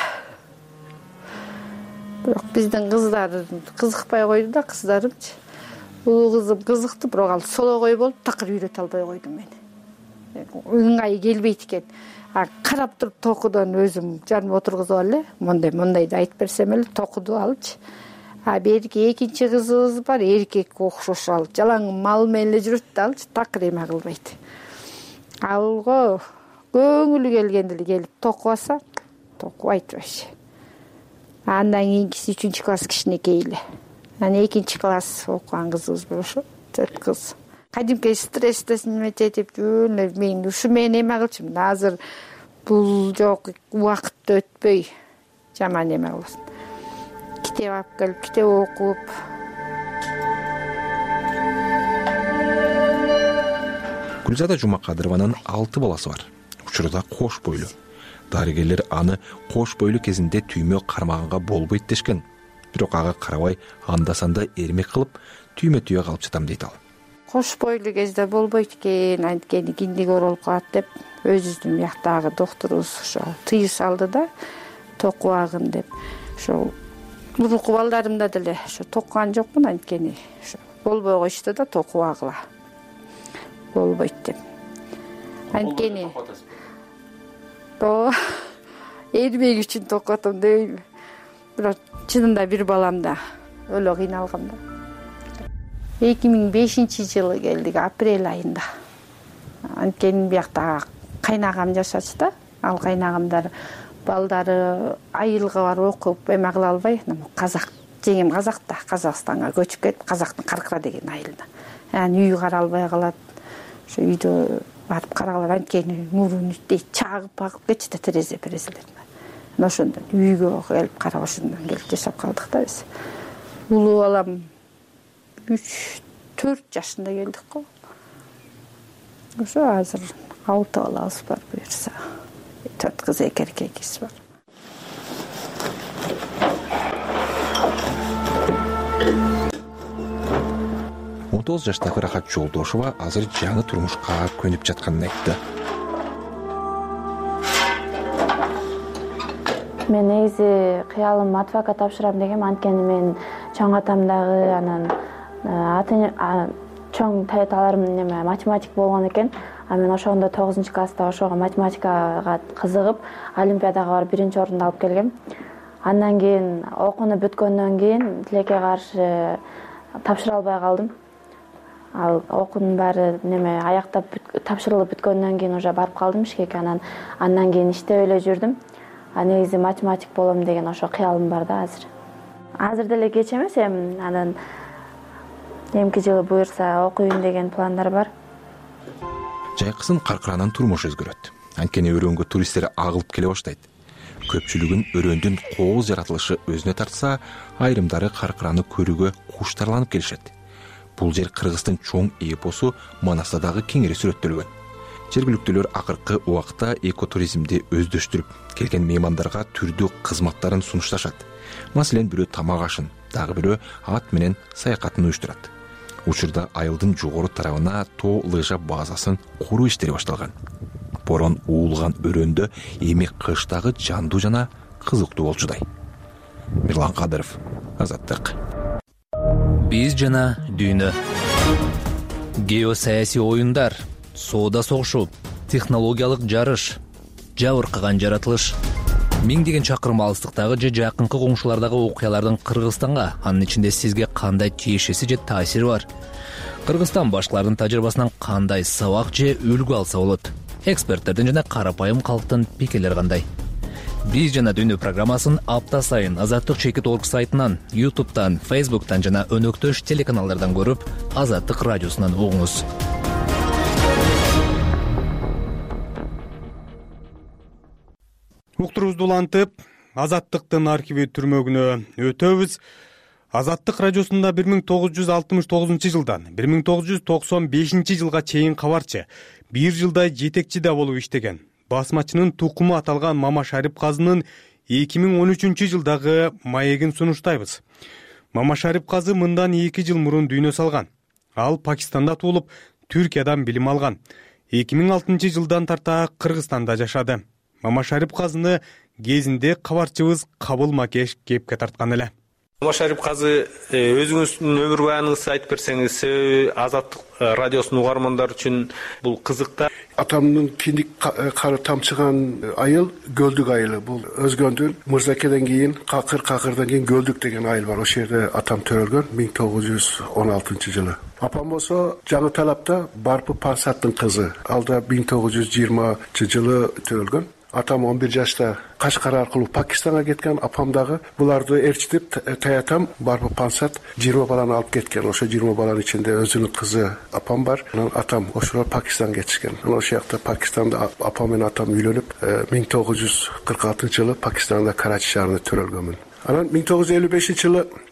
Бирок биздин кыздар кызыкпай койду да, кыздарымчы. Улуу кызым кызыкты, бирок ал сологой болуп такыр үйрөтө албай койдум мен. Ыңгай келбейт экен. А карап туруп токудон өзүм жаным отургузуп эле, мондай мондайды айтып берсем эле токуду алчы. А берки экинчи кызыбыз бар, эркекке окшош ал. Жалаң мал менен эле жүрөт да алчы, такыр эме кылбайт. Алго көңүлү келгенде эле келип токубаса, токубайт вообще. Андан кийинкиси үчүнчү класс кичинекей эле. Анан экинчи класс окуган кызыбыз бар ошо, төрт кыз. Кадимки стресстесин мететип жүрүп, мен ушу менен эме кылчумун. Азыр бул жок, убакыт өтпөй жаман эме кылсын. Китеп алып келип, китеп окуп. Гүлзада Жумакадырованын алты баласы бар. Учурда кош бойлуу. Дарыгерлер аны кош бойлуу кезинде түймө кармаганга болбойт дешкен. Бирок ага карабай анда-санда эрмек кылып, түймө түйө калып жатам дейт ал. кош бойлуу кезде болбойт экен, анткени киндик оролуп калат деп өзүбүздүн бияктагы доктурубуз ошо тыюу салды да, токубагын деп. Ошо мурунку балдарымда деле ошо токкан жокмун, анткени ошо болбой коюшту да, токубагыла болбойт деп. Анткени ооба эрмек үчүн токкотом дебейм. Бирок чынында бир баламда өлө кыйналгам да. эки миң бешинчи жылы келдик, апрель айында. Анткени биякта кайнагам жашачу да. Ал кайнагамдар балдары айылга барып окуп эме кыла албай, казак, жеңем казак да, Казакстанга көчүп кетип, Казактын Каркыра деген айылына. Анан үй кара албай калат. Ошо үйдө барып карагалар, анткени мурун үттей чагып багып кетчү да, терезе перезелер. Анан ошондон үйгө келип карап, ошондон келип жашап калдык да биз. Улуу балам үч төрт жашында келдик го. Ошо азыр алты балабыз бар буюрса. төрт кыз, эки эркегибиз бар. он тогуз жаштагы Рахат Жолдошова азыр жаңы турмушка көнүп жатканын айтты. Мен негизи кыялым адвокат тапшырам дегем, анткени мен чоң атамдагы анан ата чоң таяталарым неме математик болгон экен. А мен ошондо тогузунчу класста ошого математикага кызыгып, олимпиадага барып биринчи орунду алып келгем. Андан кийин окууну бүткөндөн кийин тилекке каршы тапшыра албай калдым. Ал окуунун баары неме аяктап тапшырылып бүткөндөн кийин уже барып калдым ишке. Анан андан кийин иштеп эле жүрдүм. А негизи математик болом деген ошо кыялым бар да азыр. Азыр деле кеч эмес, эми анан эмки жылы буюрса окуйм деген пландар бар. Жайкысын Каркыранын турмушу өзгөрөт. Анткени өрөнгө туристтер агылып келе баштайт. Көпчүлүгүн өрөндүн кооз жаратылышы өзүнө тартса, айрымдары Каркыраны көрүүгө куштарланып келишет. Бул жер Кыргыздын чоң эпосу Манастадагы кеңири сүрөттөлгөн. Жергиликтүүлөр акыркы убакта экотуризмди өздөштүрүп, келген меймандарга түрдүү кызматтарын сунушташат. Маселен, бирөө тамак ашын, дагы бирөө ат менен саякатын уюштурат. Учурда айылдын жогору тарабына тоо лыжа базасын куруу иштери башталган. Борон уулган өрөндө эми кыштагы жандуу жана кызыктуу болчудай. Мирлан Кадыров, Азаттык. Биз жана дүйнө. Геосаясий оюндар, соода согушу, технологиялык жарыш, жабыркаган жаратылыш. Миңдеген чакырым алыстыктагы же жакынкы коңшулардагы окуялардын Кыргызстанга, анын ичинде сизге кандай тиешеси же таасири бар? Кыргызстан башкалардын тажрыйбасынан кандай сабак же үлгү алса болот? Эксперттердин жана карапайым калктын пикирлери кандай? Биз жана дүйнө программасын апта сайын Азаттык чекит орг сайтынан, ютубтан, фейсбуктан жана өнөктөш телеканалдардан көрүп, Азаттык радиосунан угуңуз. Уктурубузду улантып, Азаттыктын архиви түрмөгүнө өтөбүз. Азаттык радиосунда бир миң тогуз жүз алтымыш тогузунчу жылдан бир миң тогуз жүз токсон бешинчи жылга чейин кабарчы, бир жылдай жетекчи да болуп иштеген басмачынын тукуму аталган Мама Шарип казынын эки миң он үчүнчү жылдагы маегин сунуштайбыз. Мама Шарип казы мындан эки жыл мурун дүйнө салган. Ал Пакистанда туулуп, Түркиядан билим алган. эки миң алтынчы жылдан тарта Кыргызстанда жашады. Мама Шарип казыны кезинде кабарчыбыз Кабыл Макеш кепке тарткан эле. Мама Шарип казы өзүңүздүн өмүр баяныңызды айтып берсеңиз, Азаттык радиосунун угармандары үчүн бул кызык да. Атамдын киндик кары тамчыган айыл Гөлдүк айылы. Бул Өзгөндүн Мырзакеден кийин Какыр, Какырдан кийин Гөлдүк деген айыл бар. Ошол жерде атам төрөлгөн миң тогуз жүз он алтынчы жылы. Апам болсо Жаңы Талапта Барпы Пансаттын кызы. Ал да миң тогуз жүз жыйырманчы жылы төрөлгөн. Атам он бир жашта Кашкар аркылуу Пакистанга кеткен, апам дагы буларды ээрчитип, таятам Барпы Пансат жыйырма баланы алып кеткен. Ошо жыйырма баланын ичинде өзүнүн кызы апам бар. Анан атам ошолор Пакистанга кетишкен. Анан ошол жакта Пакистанда апам менен атам үйлөнүп, миң тогуз жүз кырк алтынчы жылы Пакистанда Карачи шаарында төрөлгөнмүн. Анан миң тогуз жүз элүү бешинчи жылы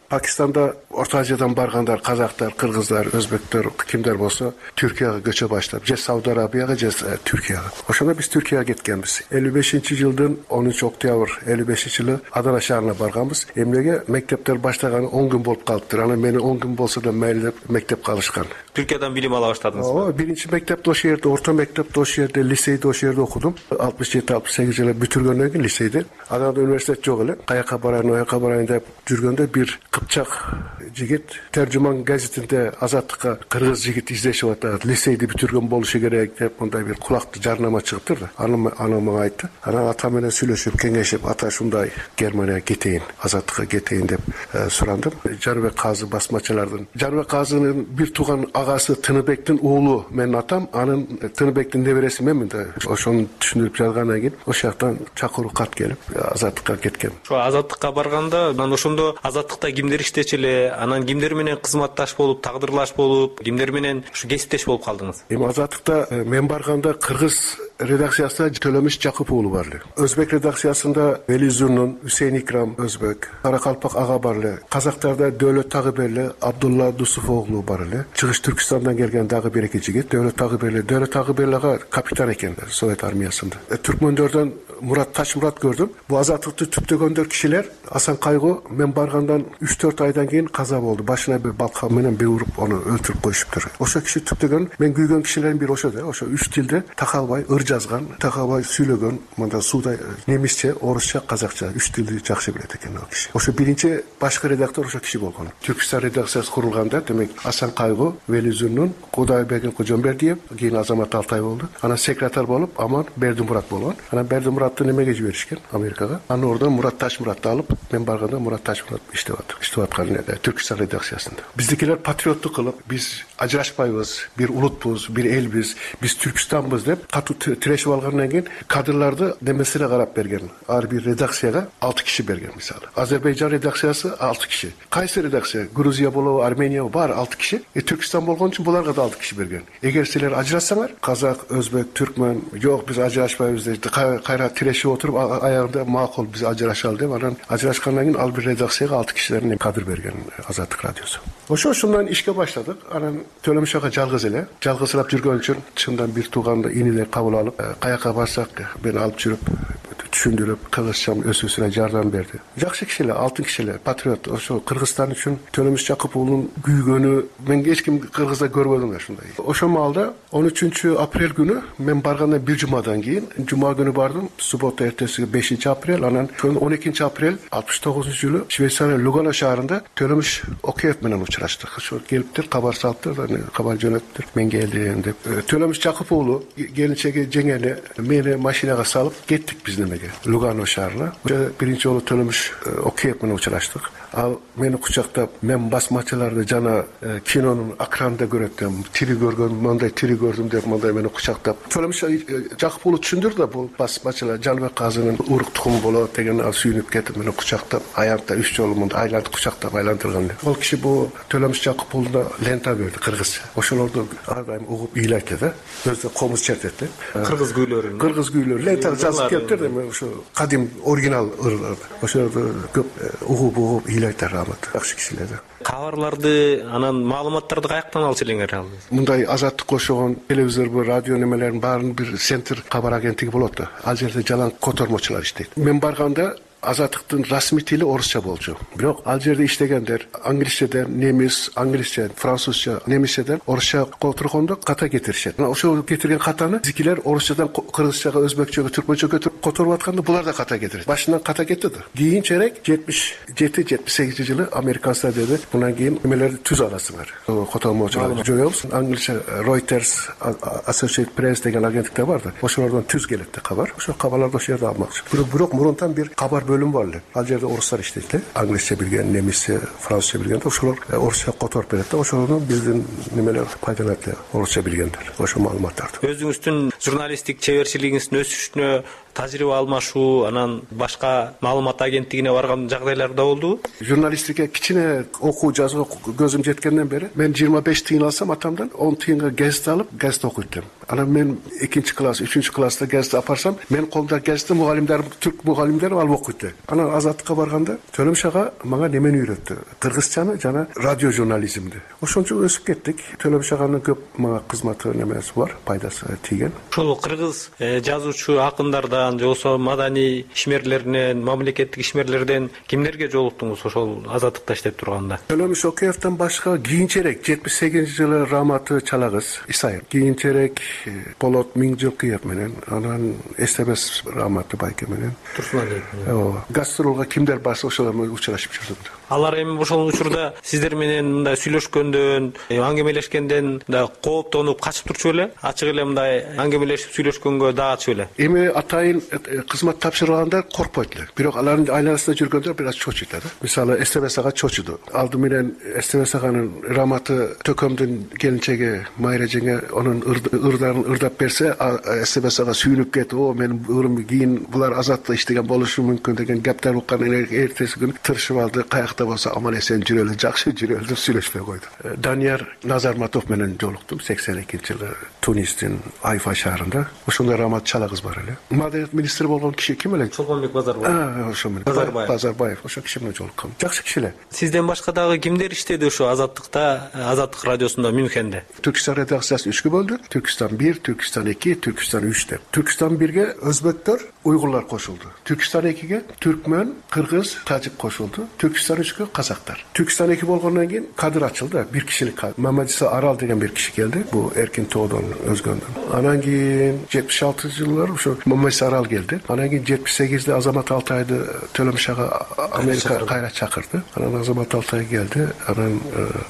Пакистанда Орто Азиядан баргандар, казактар, кыргыздар, өзбектер, кимдер болсо Түркияга көчө баштап, же Сауд Арабияга, же Түркияга. Ошондо биз Түркияга кеткенбиз. элүү бешинчи жылдын онунчу октябрь элүү бешинчи жылы Адана шаарына барганбыз. Эмнеге? Мектептер баштаганы он күн болуп калыптыр. Анан мени он күн болсо да майлеп мектеп калышкан. Түркиядан билим ала баштадыңыз ба? Ооба, биринчи мектепти ошол жерде, орто мектепти ошол жерде, лицейди ошол жерде окудум. алтымыш жети алтымыш сегиз жылы бүтүргөндөн кийин лицейди. Анан университет жок эле. Каяка барайын, ояка барайын деп жүргөндө бир кыпчак жигит Тержуман газетинде Азаттыкка кыргыз жигит издешип атат. Лицейди бүтүргөн болушу керек деп мындай бир кулактуу жарнама чыгыптыр да. Аны аны мага айтты. Анан атам менен сүйлөшүп, кеңешип, ата ушундай Германияга кетейин, Азаттыкка кетейин деп сурандым. Жаныбек Казы басмачылардын. Жаныбек Казынын бир тууган агасы Тыныбектин уулу менин атам, анын Тыныбектин небереси менмин да. Ошону түшүндүрүп жазгандан кийин ошол жактан чакыруу кат келип Азаттыкка кеткем. Ошо Азаттыкка барганда, анан ошондо Азаттыкта кимдер иштечү эле, анан кимдер менен кызматташ болуп, тагдырлаш болуп, кимдер менен ушу кесиптеш болуп калдыңыз? Эми Азаттыкта мен барганда кыргыз редакциясында Төлөмүш Жакып уулу бар эле. Өзбек редакциясында Вели Зурнун, Үсейин Икрам өзбек, Каракалпак ага бар эле. Казактарда Дөөлөт Тагыберли, Абдулла Дусуф оглу бар эле. Чыгыш Түркистандан келген дагы бир эки жигит, Дөөлөт Тагыберли. Дөөлөт Тагыберли ага капитан экен Совет армиясында. Түркмөндөрдөн Мурат Ташмурат көрдүм. Бу Азаттыкты түптөгөндөр кишилер Асан Кайгы мен баргандан үч төрт айдан кийин каза болду. Башына бир балка менен бе уруп, аны өлтүрүп коюшуптур. Ошо киши түптөгөн, мен күйгөн кишилердин бири ошо да. Ошо үч тилде такалбай ыр жазган, такалбай сүйлөгөн, мында суудай немисче, орусча, казакча үч тилди жакшы билет экен ал киши. Ошо биринчи башкы редактор ошо киши болгон. Түркстан редакциясы курулганда, демек Асан Кайгы, Вели Зурнун, Кудайбек Кожомбердиев, кийин Азамат Алтай болду. Анан секретарь болуп Аман Бердимурат болгон. Анан Бердимуратты немеге жиберишкен? Америкага. Анан ордон Мурат Ташмуратты алып, мен барганда Мурат Ташмурат иштеп атат. Иштеп аткан Түркстан редакциясында. Биздикилер патриоттук кылып, биз ажырашпайбыз, бир улутпуз, бир элбиз, биз Түркстанбыз деп катуу тирешип алгандан кийин кадрларды немесине карап берген. Ар бир редакцияга алты киши берген мисалы. Азербайжан редакциясы алты киши. Кайсы редакция? Грузия болобу, Армения бар алты киши. Э Түркстан болгон үчүн буларга да алты киши берген. Эгер силер ажырашсаңар, казак, өзбек, түркмөн, жок биз ажырашпайбыз деп кайра тирешип отуруп, аягында макул биз ажырашалы деп, анан ажырашкандан кийин ал бир редакцияга алты кишилердин кадр берген Азаттык радиосу. Ошо ошондон ишке баштадык. Анан Төлөмүш ага жалгыз эле, жалгызсырап жүргөн үчүн чындан бир тууганды инилер кабыл алып, каяка барсак мени алып жүрүп, түшүндүрүп, кыргызчам өсүүсүнө жардам берди. Жакшы кишилер, алтын кишилер, патриот. Ошо Кыргызстан үчүн Төлөмүш Жакып уулунун күйгөнү мен эч ким Кыргызда көрбөдүм ушундай. Ошол маалда он үчүнчү апрель күнү мен баргандан бир жумадан кийин, жума күнү бардым, суббота эртеси бешинчи апрель, анан он экинчи апрель алтымыш тогузунчу жылы Швейцария Лугано шаарында Төлөмүш Океев менен учураштык. Ошо келиптир, кабар салыптыр, кабар жөнөттүр. Мен келдим деп. Төлөмүш Жакып уулу келинчеги жеңени мени машинага салып кеттик биз немеге. Лугано шаарына. Биринчи жолу Төлөмүш Океев менен учураштык. Ал мени кучактап, мен басмачыларды жана кинонун экранында көрөтөм, тири көргөн, мындай тири көрдүм деп мындай мени кучактап. Төлөмүш Жакып уулу түшүндүр да, бул басмачылар Жаныбек Казынын урук тукуму болот деген ал сүйүнүп кетип мени кучактап, аянтта үч жолу мындай айлантып кучактап айлантырган. Ол киши бул Төлөмүш Жакып уулуна лента берди кыргызча. Ошолорду ар дайым угуп ыйлайт да. Өзү комуз чертет да. Кыргыз күйлөрүн. Кыргыз күйлөрү лента жазып келиптир да, ошо кадим оригинал ырларды. Ошолорду көп угуп угуп ыйлайтар рамат. Жакшы кишилер. Кабарларды, анан маалыматтарды каяктан алчу элеңер ал? Мындай Азаттыкка окшогон телевизор, радио немелерин баарын бир центр кабар агенттиги болот да. Ал жерде жалаң котормочулар иштейт. Мен барганда Азаттыктын расмий тили орусча болчу. Бирок ал жерде иштегендер англисчеден, немис, англисче, французча, немисчеден орусча которгондо ката кетиришет. Ошол кетирген катаны зикилер орусчадан кыргызчага, өзбекчеге, түркмөнчөгө которуп атканда булар да ката кетирет. Башынан ката кетти да. Кийинчерээк жетимиш жети жетимиш сегизинчи жылы американцдар деди, мындан кийин эмелерди түз аласыңар. Котормочуларды жоёбуз. Англисче Reuters, Associated Press деген агенттиктер бар да. Ошолордон түз келет да кабар. Ошол кабарларды ошол жерде алмакчы. Бирок мурунтан бир кабар бөлүм бар эле. Ал жерде орустар иштейт эле. Англисче билген, немисче, французча билген, ошолор орусча которуп берет да. Ошолордон биздин немелер пайдаланат эле, орусча билгендер. Ошол маалыматтарды. Өзүңүздүн журналисттик чеберчилигиңиздин өсүшүнө тажрыйба алмашуу, анан башка маалымат агенттигине барган жагдайлар да болдубу? Журналистикке кичине окуу жазуу көзүм жеткенден бери мен жыйырма беш тыйын алсам атамдан он тыйынга гезит алып, гезит окуйт элем. Анан мен экинчи класс, үчүнчү класста гезит апарсам, мен колумда гезитти мугалимдер, түрк мугалимдер алып окуйт. Анан Азаттыкка барганда Төлөмүш ага мага немени үйрөттү? Кыргызчаны жана радио журнализмди. Ошончо өсүп кеттик. Төлөмүш аганын көп мага кызматы немеси бар, пайдасы тийген. Ошол кыргыз жазуучу акындардан, же болбосо маданий ишмерлеринен, мамлекеттик ишмерлерден кимдерге жолуктуңуз ошол Азаттыкта иштеп турганда? Төлөмүш Океевден башка кийинчерээк жетимиш сегизинчи жылы Раматы Чалагыз Исайыр, кийинчерээк Болот Миңжылкыев менен, анан Эстебес Раматы Байке менен Турсуналиев. Ооба. Гастролго кимдер барса ошолор менен учурашып жүрдүм. Алар эми ошол учурда сиздер менен мындай сүйлөшкөндөн, аңгемелешкенден да кооптонуп качып турчу беле? Ачык эле мындай аңгемелешип сүйлөшкөнгө даачу беле? Эми атайын кызмат тапшыргандар коркпойт эле. Бирок алардын айланасында жүргөндөр бир аз чочуйт да. Мисалы Эстебес ага чочуду. Алды менен Эстебес аганын Раматы Төкөмдүн келинчеги Майра жеңе анын ырдарын ырдап берсе, Эстебес ага сүйүнүп кетип, "О, менин ырым кийин булар Азаттыкта иштеген болушу мүмкүн" деген кептер уккан эртеси күнү тырышып алды. Каякта болсо аман эсен жүрөлү, жакшы жүрөлү деп сүйлөшпөй койду. Данияр Назарматов менен жолуктум сексен экинчи жылы Тунистин Айфа шаарында. Ошондо Рамат Чалагыз бар эле. Маданият министри болгон киши ким эле? Чолгонбек Базарбаев. А, ошо менен. Базарбаев. Базарбаев. Ошо киши менен жолуккам. Жакшы киши эле. Сизден башка дагы кимдер иштеди ошо Азаттыкта, Азаттык радиосунда Мюнхенде? Түркистан редакциясы үчкө бөлдү. Түркистан бир, Түркистан эки, Түркистан үч деп. Түркистан бирге өзбектер, уйгурлар кошулду. Түркистан экиге түркмөн, кыргыз, тажик кошулду. Түркистан үчкө казактар. Түркистан эки болгондон кийин кадр ачылды. Бир кишилик кадр. Мамадиса Арал деген бир киши келди. Бул Эркин Тоодон өзгөндөн. Анан кийин жетимиш алтынчы жылдары ошо Мамадиса Арал келди. Анан кийин жетимиш сегизде Азамат Алтайды Төлөмүш ага Америка кайра чакырды. Анан Азамат Алтай келди. Анан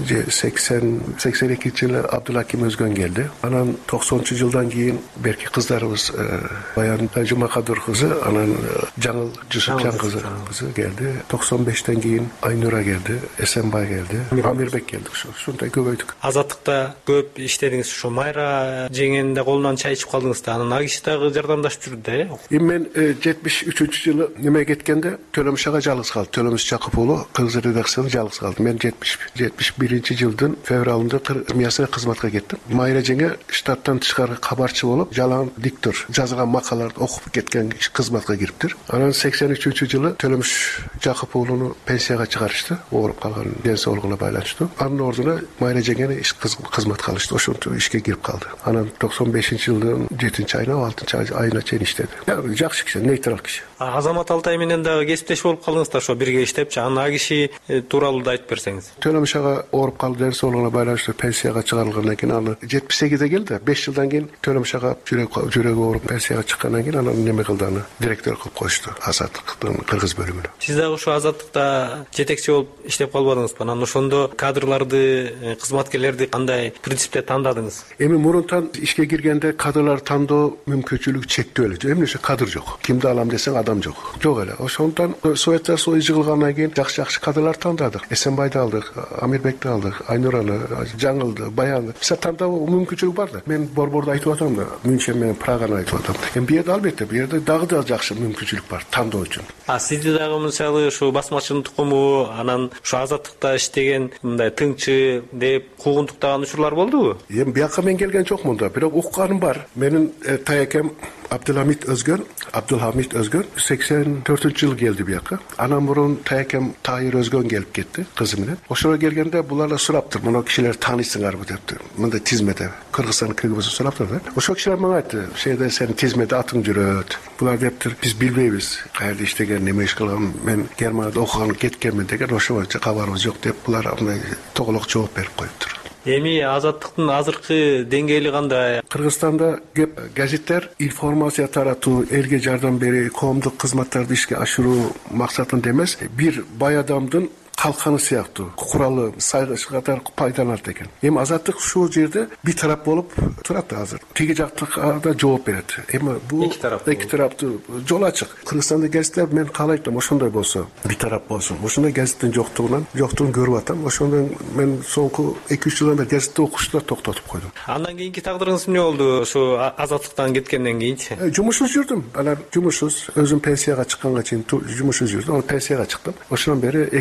сексен экинчи жылы Абдулаким Өзгөн келди. Анан токсонунчу жылдан кийин берки кыздарыбыз Баян Жумакадыр кызы, анан Жаңыл Жусупжан кызы келди. токсон бештен кийин Айнура келди, Эсенбай келди, Амирбек келди. Ушундай көбөйдүк. Азаттыкта көп иштедиңиз. Ошо Майра жеңенин да колунан чай ичип калдыңыз да. Анан агиши дагы жардамдашып жүрдү да, э? Эми мен жетимиш үчүнчү жылы неме кеткенде Төлөмүш ага жалгыз калды. Төлөмүш Жакып уулу кыргыз редакциясында жалгыз калды. Мен жетимиш биринчи жылдын февралында армиясына кызматка кеттим. Майра жеңе штаттан тышкары кабарчы болуп, жалаң диктор жазган макалаларды окуп кеткен кызматка кириптир. Анан сексен үчүнчү жылы Төлөмүш Жакып уулуну пенсияга чыгарышты, ооруп калган ден соолугуна байланыштуу. Анын ордуна Майра жеңени кызматка алышты, ошентип ишке кирип калды. Анан токсон бешинчи жылдын жетинчи айына, алтынчы айына чейин иштеди. Жакшы киши, нейтрал киши. Азамат Алтай менен дагы кесиптеш болуп калдыңыз да, ошо бирге иштепчи. Анан а киши тууралуу да айтып берсеңиз. Төлөмүш ага ооруп калды, ден соолугуна байланыштуу пенсияга чыгарылгандан кийин аны жетимиш сегизде келди. беш жылдан кийин Төлөмүш ага жүрөгү ооруп пенсияга чыккандан кийин анан неме кылды, аны директор кылып коюшту Азаттыктын кыргыз бөлүмүнө. Сиз дагы ошо Азаттыкта жетекчи болуп иштеп калбадыңызбы? Анан ошондо кадрларды, кызматкерлерди кандай принципте тандадыңыз? Эми мурунтан ишке киргенде кадрлар тандоо мүмкүнчүлүгү чектүү эле. Эмнеше кадр жок. Кимди алам десең адам жок. Жок эле. Ошондон Советтер Союзу жыгылгандан кийин жакшы-жакшы кадрлар тандадык. Эсенбайды алдык, Амирбекти алдык, Айнураны, Жаңылды, Баянды. Биз тандоо мүмкүнчүлүк бар да. Мен борборду айтып атам да, Мюнхен менен Праганы айтып атам. Эми бу жерде албетте, бу жерде дагы да жакшы мүмкүнчүлүк бар тандоо үчүн. А сизди дагы мисалы ушу басмачынын тукуму, анан ушу Азаттыкта иштеген мындай тыңчы деп куугунтуктаган учурлар болдубу? Эми бияка мен келген жокмун да, бирок укканым бар. Менин таякем Абдулхамид Өзгөн, Абдулхамид Өзгөн сексен төртүнчү жылы келди бияка. Анан мурун таякем Тайыр Өзгөн келип кетти кызы менен. Ошого келгенде булар сураптыр, мына кишилер таанысыңарбы депти. Мындай тизмеде Кыргызстан кыргызы сураптыр да. Ошо кишилер мага айтты, "Шеде сен тизмеде атың жүрөт." Булар дептир, "Биз билбейбиз, каерде иштеген, неме иш кылган, мен Германияда окуган кеткенмин" деген, ошо боюнча кабарыбыз жок деп булар мындай тоголок жооп берип коюптур. Эми Азаттыктын азыркы деңгээли кандай? Кыргызстанда кеп газеттер информация таратуу, элге жардам берүү, коомдук кызматтарды ишке ашыруу максатында эмес, бир бай адамдын калканы сыяктуу куралы сайгыш катар пайдаланат экен. Эми Азаттык ушул жерде бир тарап болуп турат азыр. Тиги жактыга да жооп берет. Эми бул эки тараптуу жол ачык. Кыргызстанда газеттер мен каалайт элем ошондой болсо, бир тарап болсун. Ошондой газеттин жоктугунан, жоктугун көрүп атам. Ошондон мен соңку эки үч жылдан бери газетти окушту да токтотуп койдум. Андан кийинки тагдырыңыз эмне болду? Ошо Азаттыктан кеткенден кийинчи? Жумушсуз жүрдүм. Анан жумушсуз, өзүм пенсияга чыкканга чейин жумушсуз жүрдүм. Анан пенсияга чыктым. Ошондон бери эки миң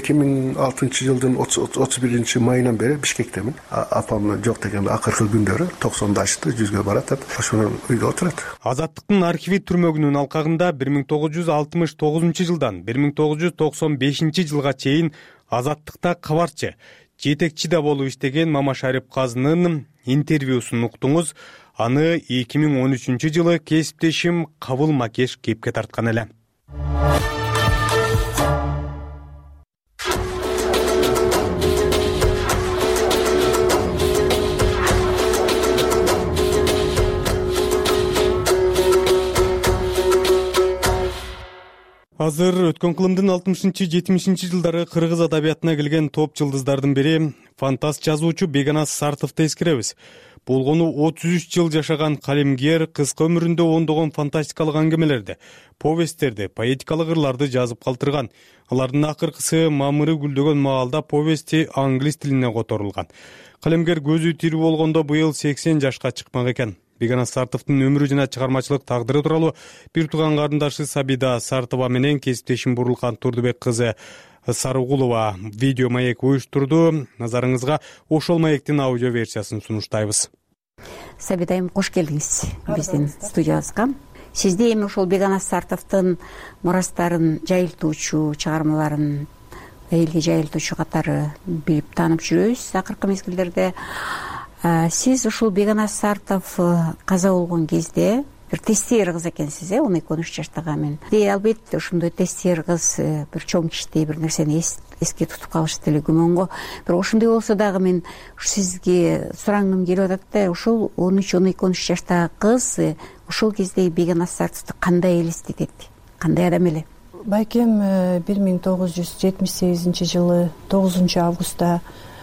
миң алтынчы жылдын отуз биринчи майынан бери Бишкектемин. Апам жок дегенде акыркы күндөрү токсондо ачты, жүзгө барат деп ошону үйдө отурат. Азаттыктын архиви түрмөгүнүн алкагында бир миң тогуз жүз алтымыш тогузунчу жылдан бир миң тогуз жүз токсон бешинчи жылга чейин Азаттыкта кабарчы, жетекчи да болуп иштеген Мамашарип Казынын интервьюсун уктуңуз. Аны эки миң он үчүнчү жылы кесиптешим Кабыл Макеш кепке тарткан эле. Азыр өткөн кылымдын алтымышынчы жетимишинчи жылдары кыргыз адабиятына келген топ жылдыздардын бири фантаст жазуучу Беканас Сартовду эскеребиз. Болгону отуз үч жыл жашаган калемгер кыска өмүрүндө ондогон фантастикалык аңгемелерди, повесттерди, поэтикалык ырларды жазып калтырган. Алардын акыркысы Мамыры гүлдөгөн маалда повести англис тилине которулган. Калемгер көзү тирүү болгондо быйыл сексен жашка чыкмак экен. Беканас Сартовдун өмүрү жана чыгармачылык тагдыры тууралуу бир тууган карындашы Сабида Сартова менен кесиптешим Бурулкан Турдубек кызы Сарыгулова видео маек уюштурду. Назарыңызга ошол маектин аудио версиясын сунуштайбыз. Сабида айым, кош келдиңиз биздин студиябызга. Сизди эми ошол Беканас Сартовдун мурастарын жайылтуучу, чыгармаларын элге жайылтуучу катары билип таанып жүрөбүз акыркы мезгилдерде. Сиз ушул Беканас Сартов каза болгон кезде бир тестер кыз экенсиз, э, он эки он үч жаштагы мен. Албетте ошондой тестер кыз бир чоң кичтей бир нерсени эске тутуп калышы деле күмөнгө. Бирок ошондой болсо дагы мен сизге сурангым келип атат да, ушул он үч он эки он үч жаштагы кыз ошол кезде Беканас Сартовду кандай элестетет? Кандай адам эле? Байкем бир миң тогуз жүз жетимиш сегизинчи жылы тогузунчу августта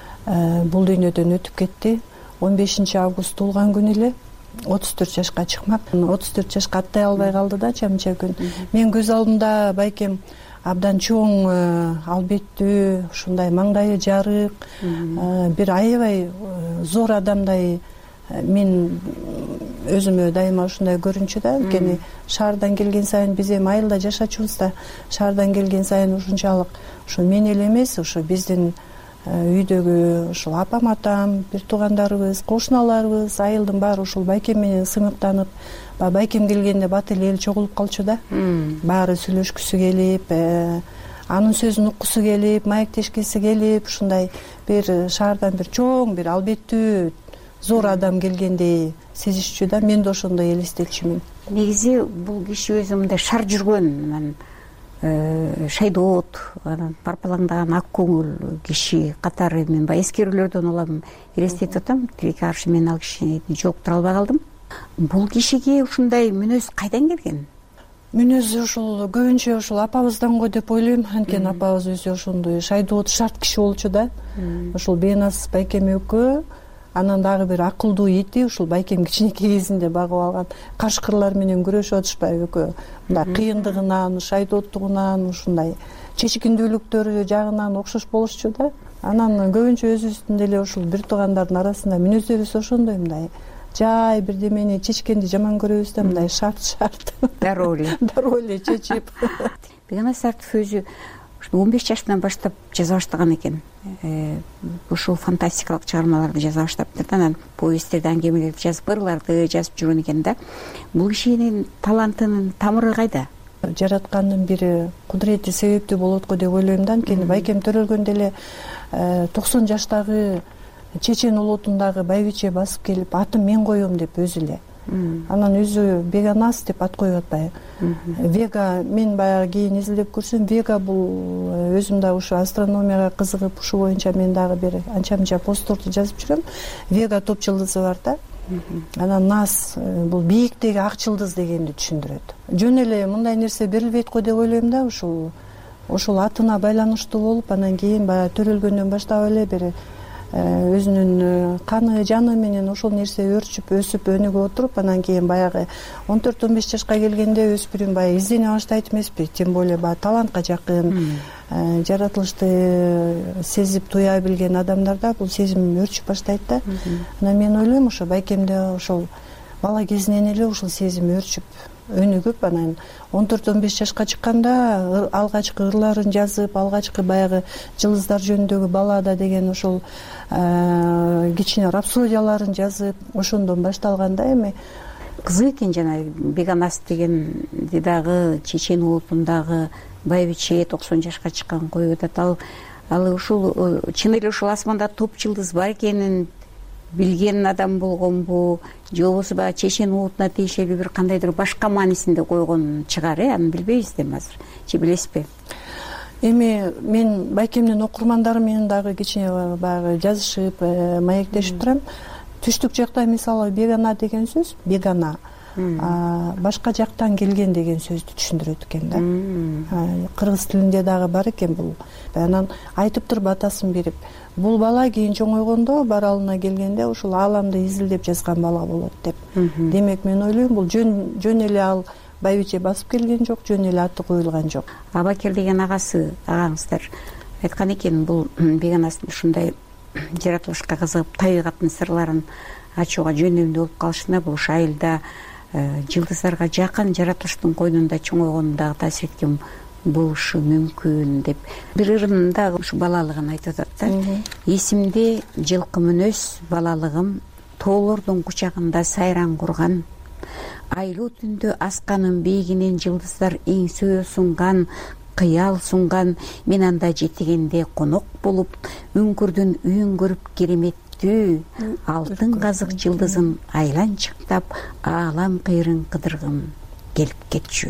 бул дүйнөдөн өтүп кетти. он бешинчи август туулган күнү эле отуз төрт жашка чыкмак. отуз төрт жашка аттай албай калды да чамча күн. Мен көз алдымда байкем абдан чоң, албеттүү, ушундай маңдайы жарык, бир аябай зор адамдай мен өзүмө дайыма ушундай көрүнчү да. Анткени шаардан келген сайын биз эми айылда жашачубуз да, шаардан келген сайын ушунчалык ушу мен эле эмес, ушу биздин үйдөгү ушул апам атам, бир туугандарыбыз, кошуналарыбыз, айылдын баары ушул байкем менен сыймыктанып, байкем келгенде бат эле эл чогулуп калчу да. Баары сүйлөшкүсү келип, анын сөзүн уккусу келип, маектешкиси келип, ушундай бир шаардан бир чоң, бир албеттүү зор адам келгендей сезишчү да. Мен да ошондой элестетчүмүн. Негизи бул киши өзү мындай шар жүргөн, шайдоот, парпалаңдаган ак көңүл киши катары мен баягы эскерүүлөрдөн улам элестетип атам. Тилекке каршы мен ал кишини жолуктура албай калдым. Бул кишиге ушундай мүнөз кайдан келген? Мүнөзү ушул көбүнчө ушул апабыздан го деп ойлойм. Анткени апабыз өзү ошондой шайдоот, шарт киши болчу да. Ушул Беканас байкем экөө, анан дагы бир акылдуу ити, ушул байкем кичинекей кезинде багып алган кашкырлар менен күрөшүп атышпайбы экөө. Мындай кыйындыгынан, шайдооттугунан, ушундай чечкиндүүлүктөрү жагынан окшош болушчу да. Анан көбүнчө өзүбүздүн деле ушул бир туугандардын арасында мүнөздөрүбүз ошондой, мындай жай бирдемени чечкенди жаман көрөбүз да, мындай шарт шарт дароо эле дароо эле чечип. Беканас Сартов өзү он беш жаштан баштап жаза баштаган экен. Ушул фантастикалык чыгармаларды жаза баштаптыр да, анан повесттерди, аңгемелерди жазып, ырларды жазып жүргөн экен да. Бул кишинин талантынын тамыры кайда? Жараткандын бири кудурети себептүү болот го деп ойлойм да. Анткени байкем төрөлгөндө эле токсон жаштагы чечен улутундагы байбиче басып келип, атын мен коем деп өзү эле. Анан өзү Беканас деп ат коюп атпайбы. Вега, мен баягы кийин изилдеп көрсөм, Вега бул өзүм да ушу астрономияга кызыгып, ушу боюнча мен дагы бир анча-мынча постторду жазып жүрөм. Вега топ жылдызы бар да. Анан Нас бул бийиктеги ак жылдыз дегенди түшүндүрөт. Жөн эле мындай нерсе берилбейт го деп ойлойм да, ушул ушул атына байланыштуу болуп, анан кийин баягы төрөлгөндөн баштап эле бир өзүнүн каны жаны менен ошол нерсе өрчүп, өсүп, өнүгүп отуруп, анан кийин баягы он төрт он беш жашка келгенде өспүрүм баягы издене баштайт эмеспи, тем более баягы талантка жакын, жаратылышты сезип туя билген адамдарда бул сезим өрчүп баштайт да. Анан мен ойлойм, ошо байкемде ошол бала кезинен эле ушул сезим өрчүп, өнүгүп анан он төрт он беш жашка чыкканда алгачкы ырларын жазып, алгачкы баягы жылдыздар жөнүндөгү баллада деген ошол кичине рапсодияларын жазып, ошондон башталган да. Эми кызык экен, жана Беганас дегенди дагы Чечен улутундагы байбиче токсон жашка чыккан коюп атат. Ал ал ушул чын эле ушул асманда топ жылдыз бар экенин билген адам болгонбу, же болбосо баягы Чечен улутуна тиешелүү бир кандайдыр башка маанисинде койгон чыгар, э аны билбейбиз да азыр. Же билесизби? Эми мен байкемдин окурмандарым менен дагы кичине баягы жазышып, маектешип турам. Түштүк жакта мисалы бегана деген сөз, бегана башка жактан келген деген сөздү түшүндүрөт экен да. Кыргыз тилинде дагы бар экен бул. Анан айтып туруп атасын берип, бул бала кийин чоңойгондо баралына келгенде ушул ааламды изилдеп жазган бала болот деп. Демек мен ойлойм, бул жөн жөн эле ал байбиче басып келген жок, жөн эле аты коюлган жок. Абакер деген агасы, агаңыздар айткан экен, бул Беганастын ушундай жаратылышка кызыгып табигаттын сырларын ачууга жөндөмдүү болуп калышына бул айылда жылдыздарга жакын жаратылыштын койнунда чоңойгонундагы таасир эткен болушу мүмкүн деп. Бир ырында ушу балалыгын айтып атат да. Эсимде жылкы мүнөз балалыгым, тоолордун кучагында сайран курган, айлуу түндө асканын бийигинен жылдыздар эңсөө сунган, кыял сунган, мен анда жетигенде конок болуп, үңкүрдүн үйүн көрүп кереметтүү, алтын казык жылдызын айланчыктап, аалам кыйрын кыдыргым келип кетчү.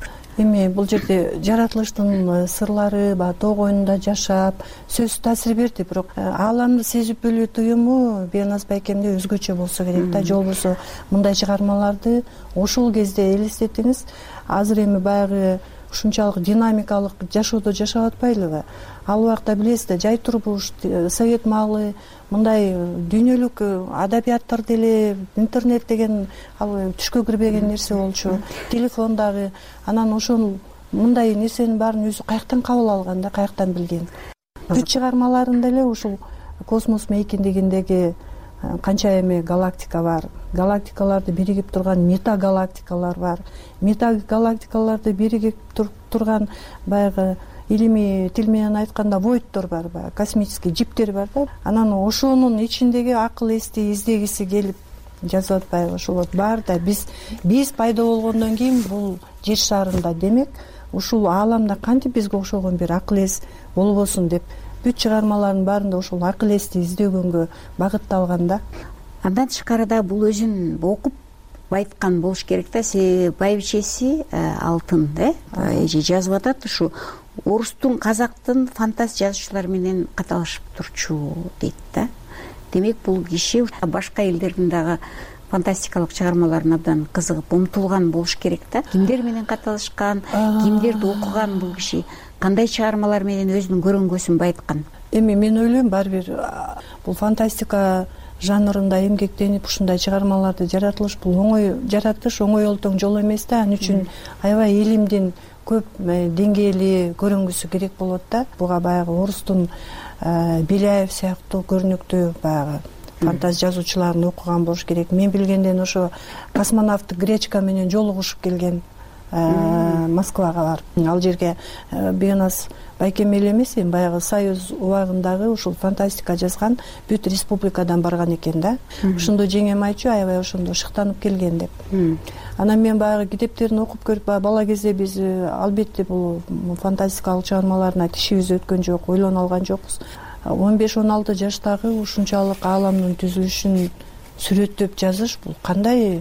Эми бул жерде жаратылыштын сырлары, баягы тоо койнунда жашап, сөз таасир берди, бирок ааламды сезип билүү туюму Беганас байкемде өзгөчө болсо керек да. Же болбосо мындай чыгармаларды ошол кезде элестетиңиз. Азыр эми баягы ушунчалык динамикалык жашоодо жашап атпайлыбы? Ал убакта билесиз да, жай турмуш, совет маалы, мындай дүйнөлүк адабияттар деле, интернет деген ал түшкө кирбеген нерсе болчу, телефон дагы. Анан ошол мындай нерсенин баарын өзү каяктан кабыл алган да, каяктан билген. Бүт чыгармаларында эле ушул космос мейкиндигиндеги канча эми галактика бар. Галактикаларды биригип турган метагалактикалар бар. Метагалактикаларды биригип турган баягы илимий тил менен айтканда войдтор бар, баягы космический жиптер бар да. Анан ошонун ичиндеги акыл эсти издегиси келип жазып атпайбы? Ошол бар да, биз биз пайда болгондон кийин бул жер шарында, демек ушул ааламда кантип бизге окшогон бир акыл эс болбосун деп бүт чыгармалардын баарында ошол акыл эсти издөгөнгө багытталган да. Андан тышкарыда бул өзүн окуп байткан болуш керек да. Себеби байбичеси алтын, э, эже жазып атат, ушу орустун, казактын фантаст жазуучулар менен каталашып турчу дейт да. Демек бул киши башка элдердин дагы фантастикалык чыгармаларына абдан кызыгып умтулган болуш керек да. Кимдер менен каталышкан, кимдерди окуган бул киши, кандай чыгармалар менен өзүнүн көрөнгөсүн байыткан? Эми мен ойлойм, баары бир бул фантастика жанрында эмгектенип ушундай чыгармаларды жаратылыш, бул оңой жаратыш, оңой олтоң жол эмес да. Ал үчүн аябай илимдин көп деңгээли көрүнгүсү керек болот да. Буга баягы орустун Беляев сыяктуу көрүнүктүү баягы фантаз жазуучуларын окуган болуш керек. Мен билгенден ошо космонавт Гречка менен жолугушуп келген Москвага бар. Ал жерге Беганас байкем эле эмес, эми баягы Союз убагындагы ушул фантастика жазган бүт республикадан барган экен да. Ошондо жеңем айтчу, аябай ошондо шыктанып келген деп. Анан мен баягы китептерин окуп көрүп, бала кезде биз албетте бул фантастикалык чыгармаларына тишибиз өткөн жок, ойлоно алган жокпуз. он беш он алты жаштагы ушунчалык ааламдын түзүлүшүн сүрөттөп жазыш, бул кандай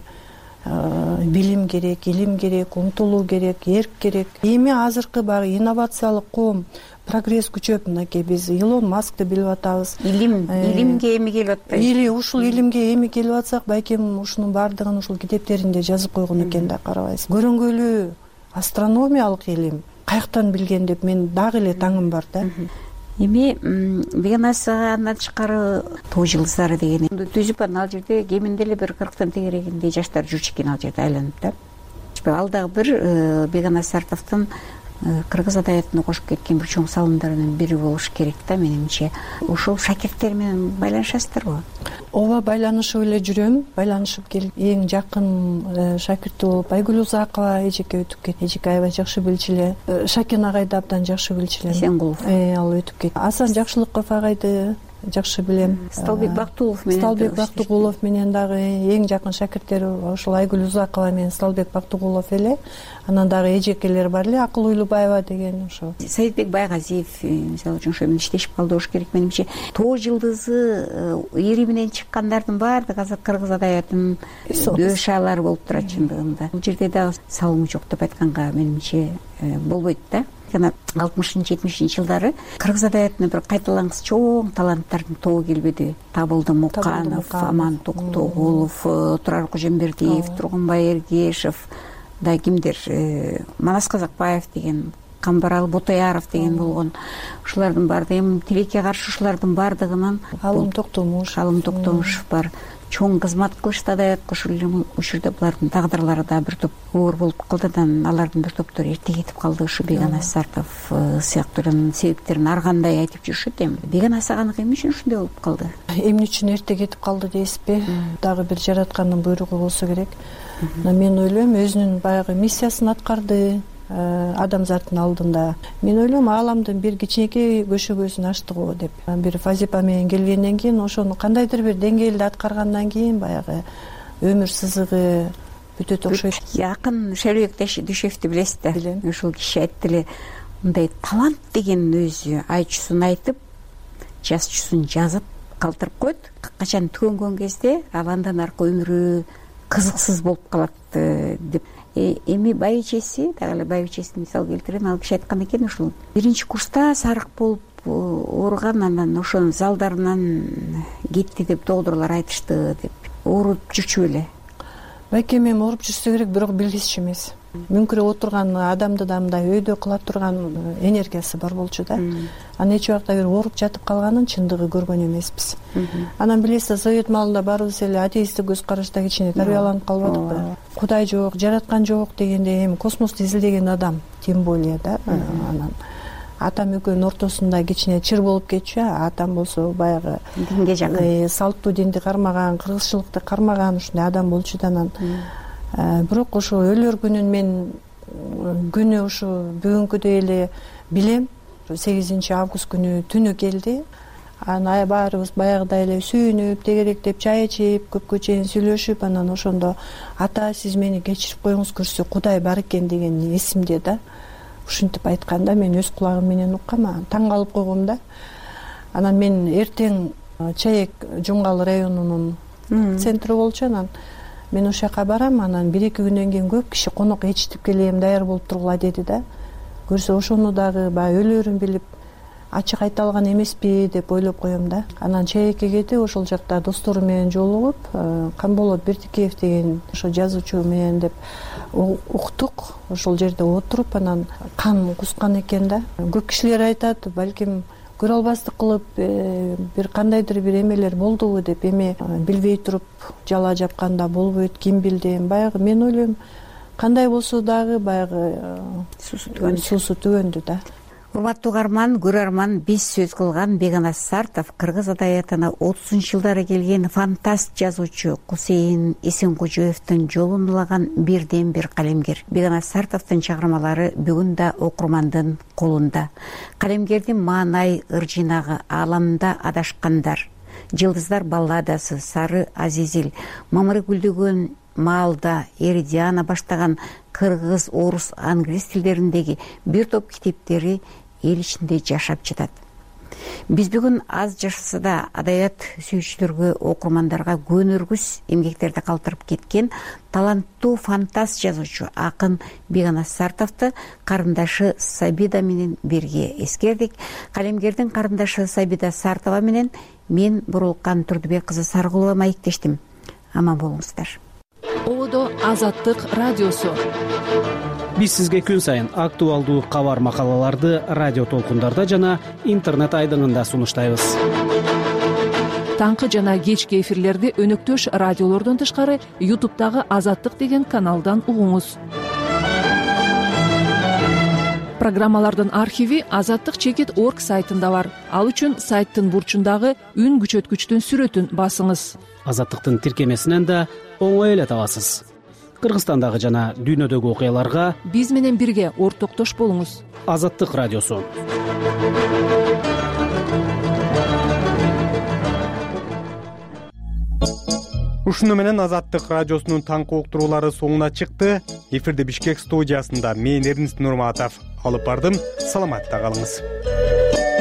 билим керек, илим керек, умтулуу керек, эрк керек. Эми азыркы баягы инновациялык коом, прогресс күчөп, мынакей биз Илон Маскты билип атабыз. Илим, илимге эми келип атпайбы? Или ушул илимге эми келип атсак, байкем ушунун баардыгын ушул китептеринде жазып койгон экен да, карабайсыз. Көрөнгөлүү астрономиялык илим каяктан билген деп мен дагы эле таңым бар да. Эми Беганас андан тышкары тоо жылдыздары деген түзүп, анан ал жерде кеминде эле бир кырктын тегерегиндей жаштар жүрчү экен ал жерде айланып да. Ал дагы бир Беганас Сартовдун кыргыз адаятына кошуп кеткен бир чоң салымдарынын бири болуш керек да менимче. Ушул шакирттер менен байланышасыздарбы? ооба, байланышып эле жүрөм, байланышып келип эң жакын шакирти болуп Айгүл Узакова эжеке өтүп кетти. Эжеке аябай жакшы билчү эле, Шакен агайды абдан жакшы билчү элем. Эсенгулов ал өтүп кетти. Асан Жакшылыков агайды жакшы билем. Сталбек Бактыгулов менен Сталбек Бактыгулов менен дагы эң жакын шакирттери ошол Айгүл Узакова менен Сталбек Бактыгулов эле. Анан дагы эжекелер бар эле, Акыл Уйлубаева деген ошо. Саидбек Байгазиев мисалы үчүн ошо менен иштешип калды болуш керек менимче. Тоо жылдызы ири менен чыккандардын баардыгы азыр кыргыз адаятынын дөшалары болуп турат чындыгында. Бул жерде дагы салымы жок деп айтканга менимче болбойт да. Жана алтымышынчы жетимишинчи жылдары кыргыз адаятына бир кайталангыс чоң таланттардын тобу келбеди. Табылды Муканов, Аман Токтогулов, Турар Кожембердиев, Тургунбай Эргешев, да кимдер, Манас Казакбаев деген, Камбарал Ботояров деген болгон. Ушулардын баардыгы эми тилекке каршы ушулардын баардыгынын Алым Токтомуш, Алым Токтомушев бар. Чоң кызмат кылышты адаятка. Ушул учурда булардын тагдырлары да бир топ оор болуп калды да, алардын бир топтору эрте кетип калды. Ушу Беканас Сартов сыяктуулардын себептерин ар кандай айтып жүрүшөт. Эми Беканас аганыкы эмне үчүн ушундай болуп калды? Эмне үчүн эрте кетип калды дейсизби? Дагы бир жараткандын буйругу болсо керек. Мен ойлойм, өзүнүн баягы миссиясын аткарды адамзаттын алдында. Мен ойлойм, ааламдын бир кичинекей көшөгөсүн ачты го деп. Бир Фазипа менен келгенден кийин, ошону кандайдыр бир деңгээлде аткаргандан кийин баягы өмүр сызыгы бүтөт окшойт. Жакын Шербек Дүйшевди билесиз да? Билем. Ушул киши айтты эле, мындай талант деген өзү айчусун айтып, жазчусун жазып калтырып коет. Качан түгөнгөн кезде ал андан аркы өмүрү кызыксыз болуп калат деп. Эми байбичеси, дагы эле байбичесин мисал келтирем. Ал киши айткан экен, ушул биринчи курста сарык болуп ооруган, анан ошонун залдарынан кетти деп доктурлар айтышты деп. Ооруп жүрчү беле? Байкем эми ооруп жүрсө керек, бирок билгичи эмес. Мүмкүрөп отурган адамды да мындай өйдө кыла турган энергиясы бар болчу да. Анан эч убакта бир ооруп жатып калганын чындыгы көргөн эмеспиз. Анан билесиз, совет маалында баарыбыз эле атеисттик көз карашта кичине тарбияланып калбадыкпы? Кудай жок, жараткан жок дегенде эми космосту изилдеген адам, тем более да. Анан атам экөөнүн ортосунда кичине чыр болуп кетчү. Атам болсо баягы динге жакын, салттуу динди кармаган, кыргызчылыкты кармаган ушундай адам болчу да. Анан бирок ошо өлөр күнүн мен күнү ушу бүгүнкүдөй эле билем. сегизинчи август күнү түнү келди. Анан баарыбыз баягыдай эле сүйүнүп, тегеректеп, чай ичип, көпкө чейин сүйлөшүп, анан ошондо ата, сиз мени кечирип коюңуз, көрсө Кудай бар экен деген эсимде да. Ушинтип айтканда мен өз кулагым менен уккам, таң калып койгом да. Анан мен эртең Чаек Жумгал районунун центри болчу. Анан мен ошол жака барам. Анан бир эки күндөн кийин көп киши конок ичтип келем, даяр болуп тургула деди да. Көрсө ошону дагы баягы өлөрүн билип ачык айта алган эмеспи деп ойлоп коем да. Анан Чаекке кетип ошол жакта достору менен жолугуп, Камболот Бердикеев деген ошо жазуучу менен деп уктук. Ошол жерде отуруп, анан кан кускан экен да. Көп кишилер айтат, балким көрө албастык кылып бир кандайдыр бир эмелер болдубу деп. Эми билбей туруп жала жапканда болбойт, ким билди. Баягы мен ойлойм, кандай болсо дагы баягы суусу түгөндү да. Урматтуу угарман, көрөрман, биз сөз кылган Беканас Сартов кыргыз адаятына отузунчу жылдары келген фантаст жазуучу Кусейин Эсенкожоевдун жолун улаган бирден бир калемгер. Беканас Сартовдун чыгармалары бүгүн да окурмандын колунда. Калемгердин маанай ыржыйнагы Ааламда адашкандар, Жылдыздар балладасы, Сары Азизил, Мамыры гүлдөгөн маалда, Эридиана баштаган кыргыз, орус, англис тилдериндеги бир топ китептери эл ичинде жашап жатат. Биз бүгүн аз жашаса да адаят сүйүүчүлөргө, окурмандарга көнөргүс эмгектерди калтырып кеткен таланттуу фантаст жазуучу акын Беканас Сартовду карындашы Сабида менен бирге эскердик. Калемгердин карындашы Сабида Сартова менен мен Бурулкан Турдубек кызы Саргулова маектештим. Аман болуңуздар. Ободо Азаттык радиосу. Биз сизге күн сайын актуалдуу кабар макалаларды радио толкундарда жана интернет айдыңында сунуштайбыз. Таңкы жана кечки эфирлерди өнөктөш радиолордон тышкары Ютубтагы Азаттык деген каналдан угуңуз. программалардын архиви азаттык чекит орг сайтында бар. Ал үчүн сайттын бурчундагы үн күчөткүчтүн сүрөтүн басыңыз. Азаттыктын тиркемесинен да оңой эле табасыз. Кыргызстандагы жана дүйнөдөгү окуяларга биз менен бирге ортоктош болуңуз. Азаттык радиосу. Ушуну менен Азаттык радиосунун таңкы уктуруулары соңуна чыкты. Эфирди Бишкек студиясында мен Эрнест Нурматов алып бардым. Саламатта калыңыз.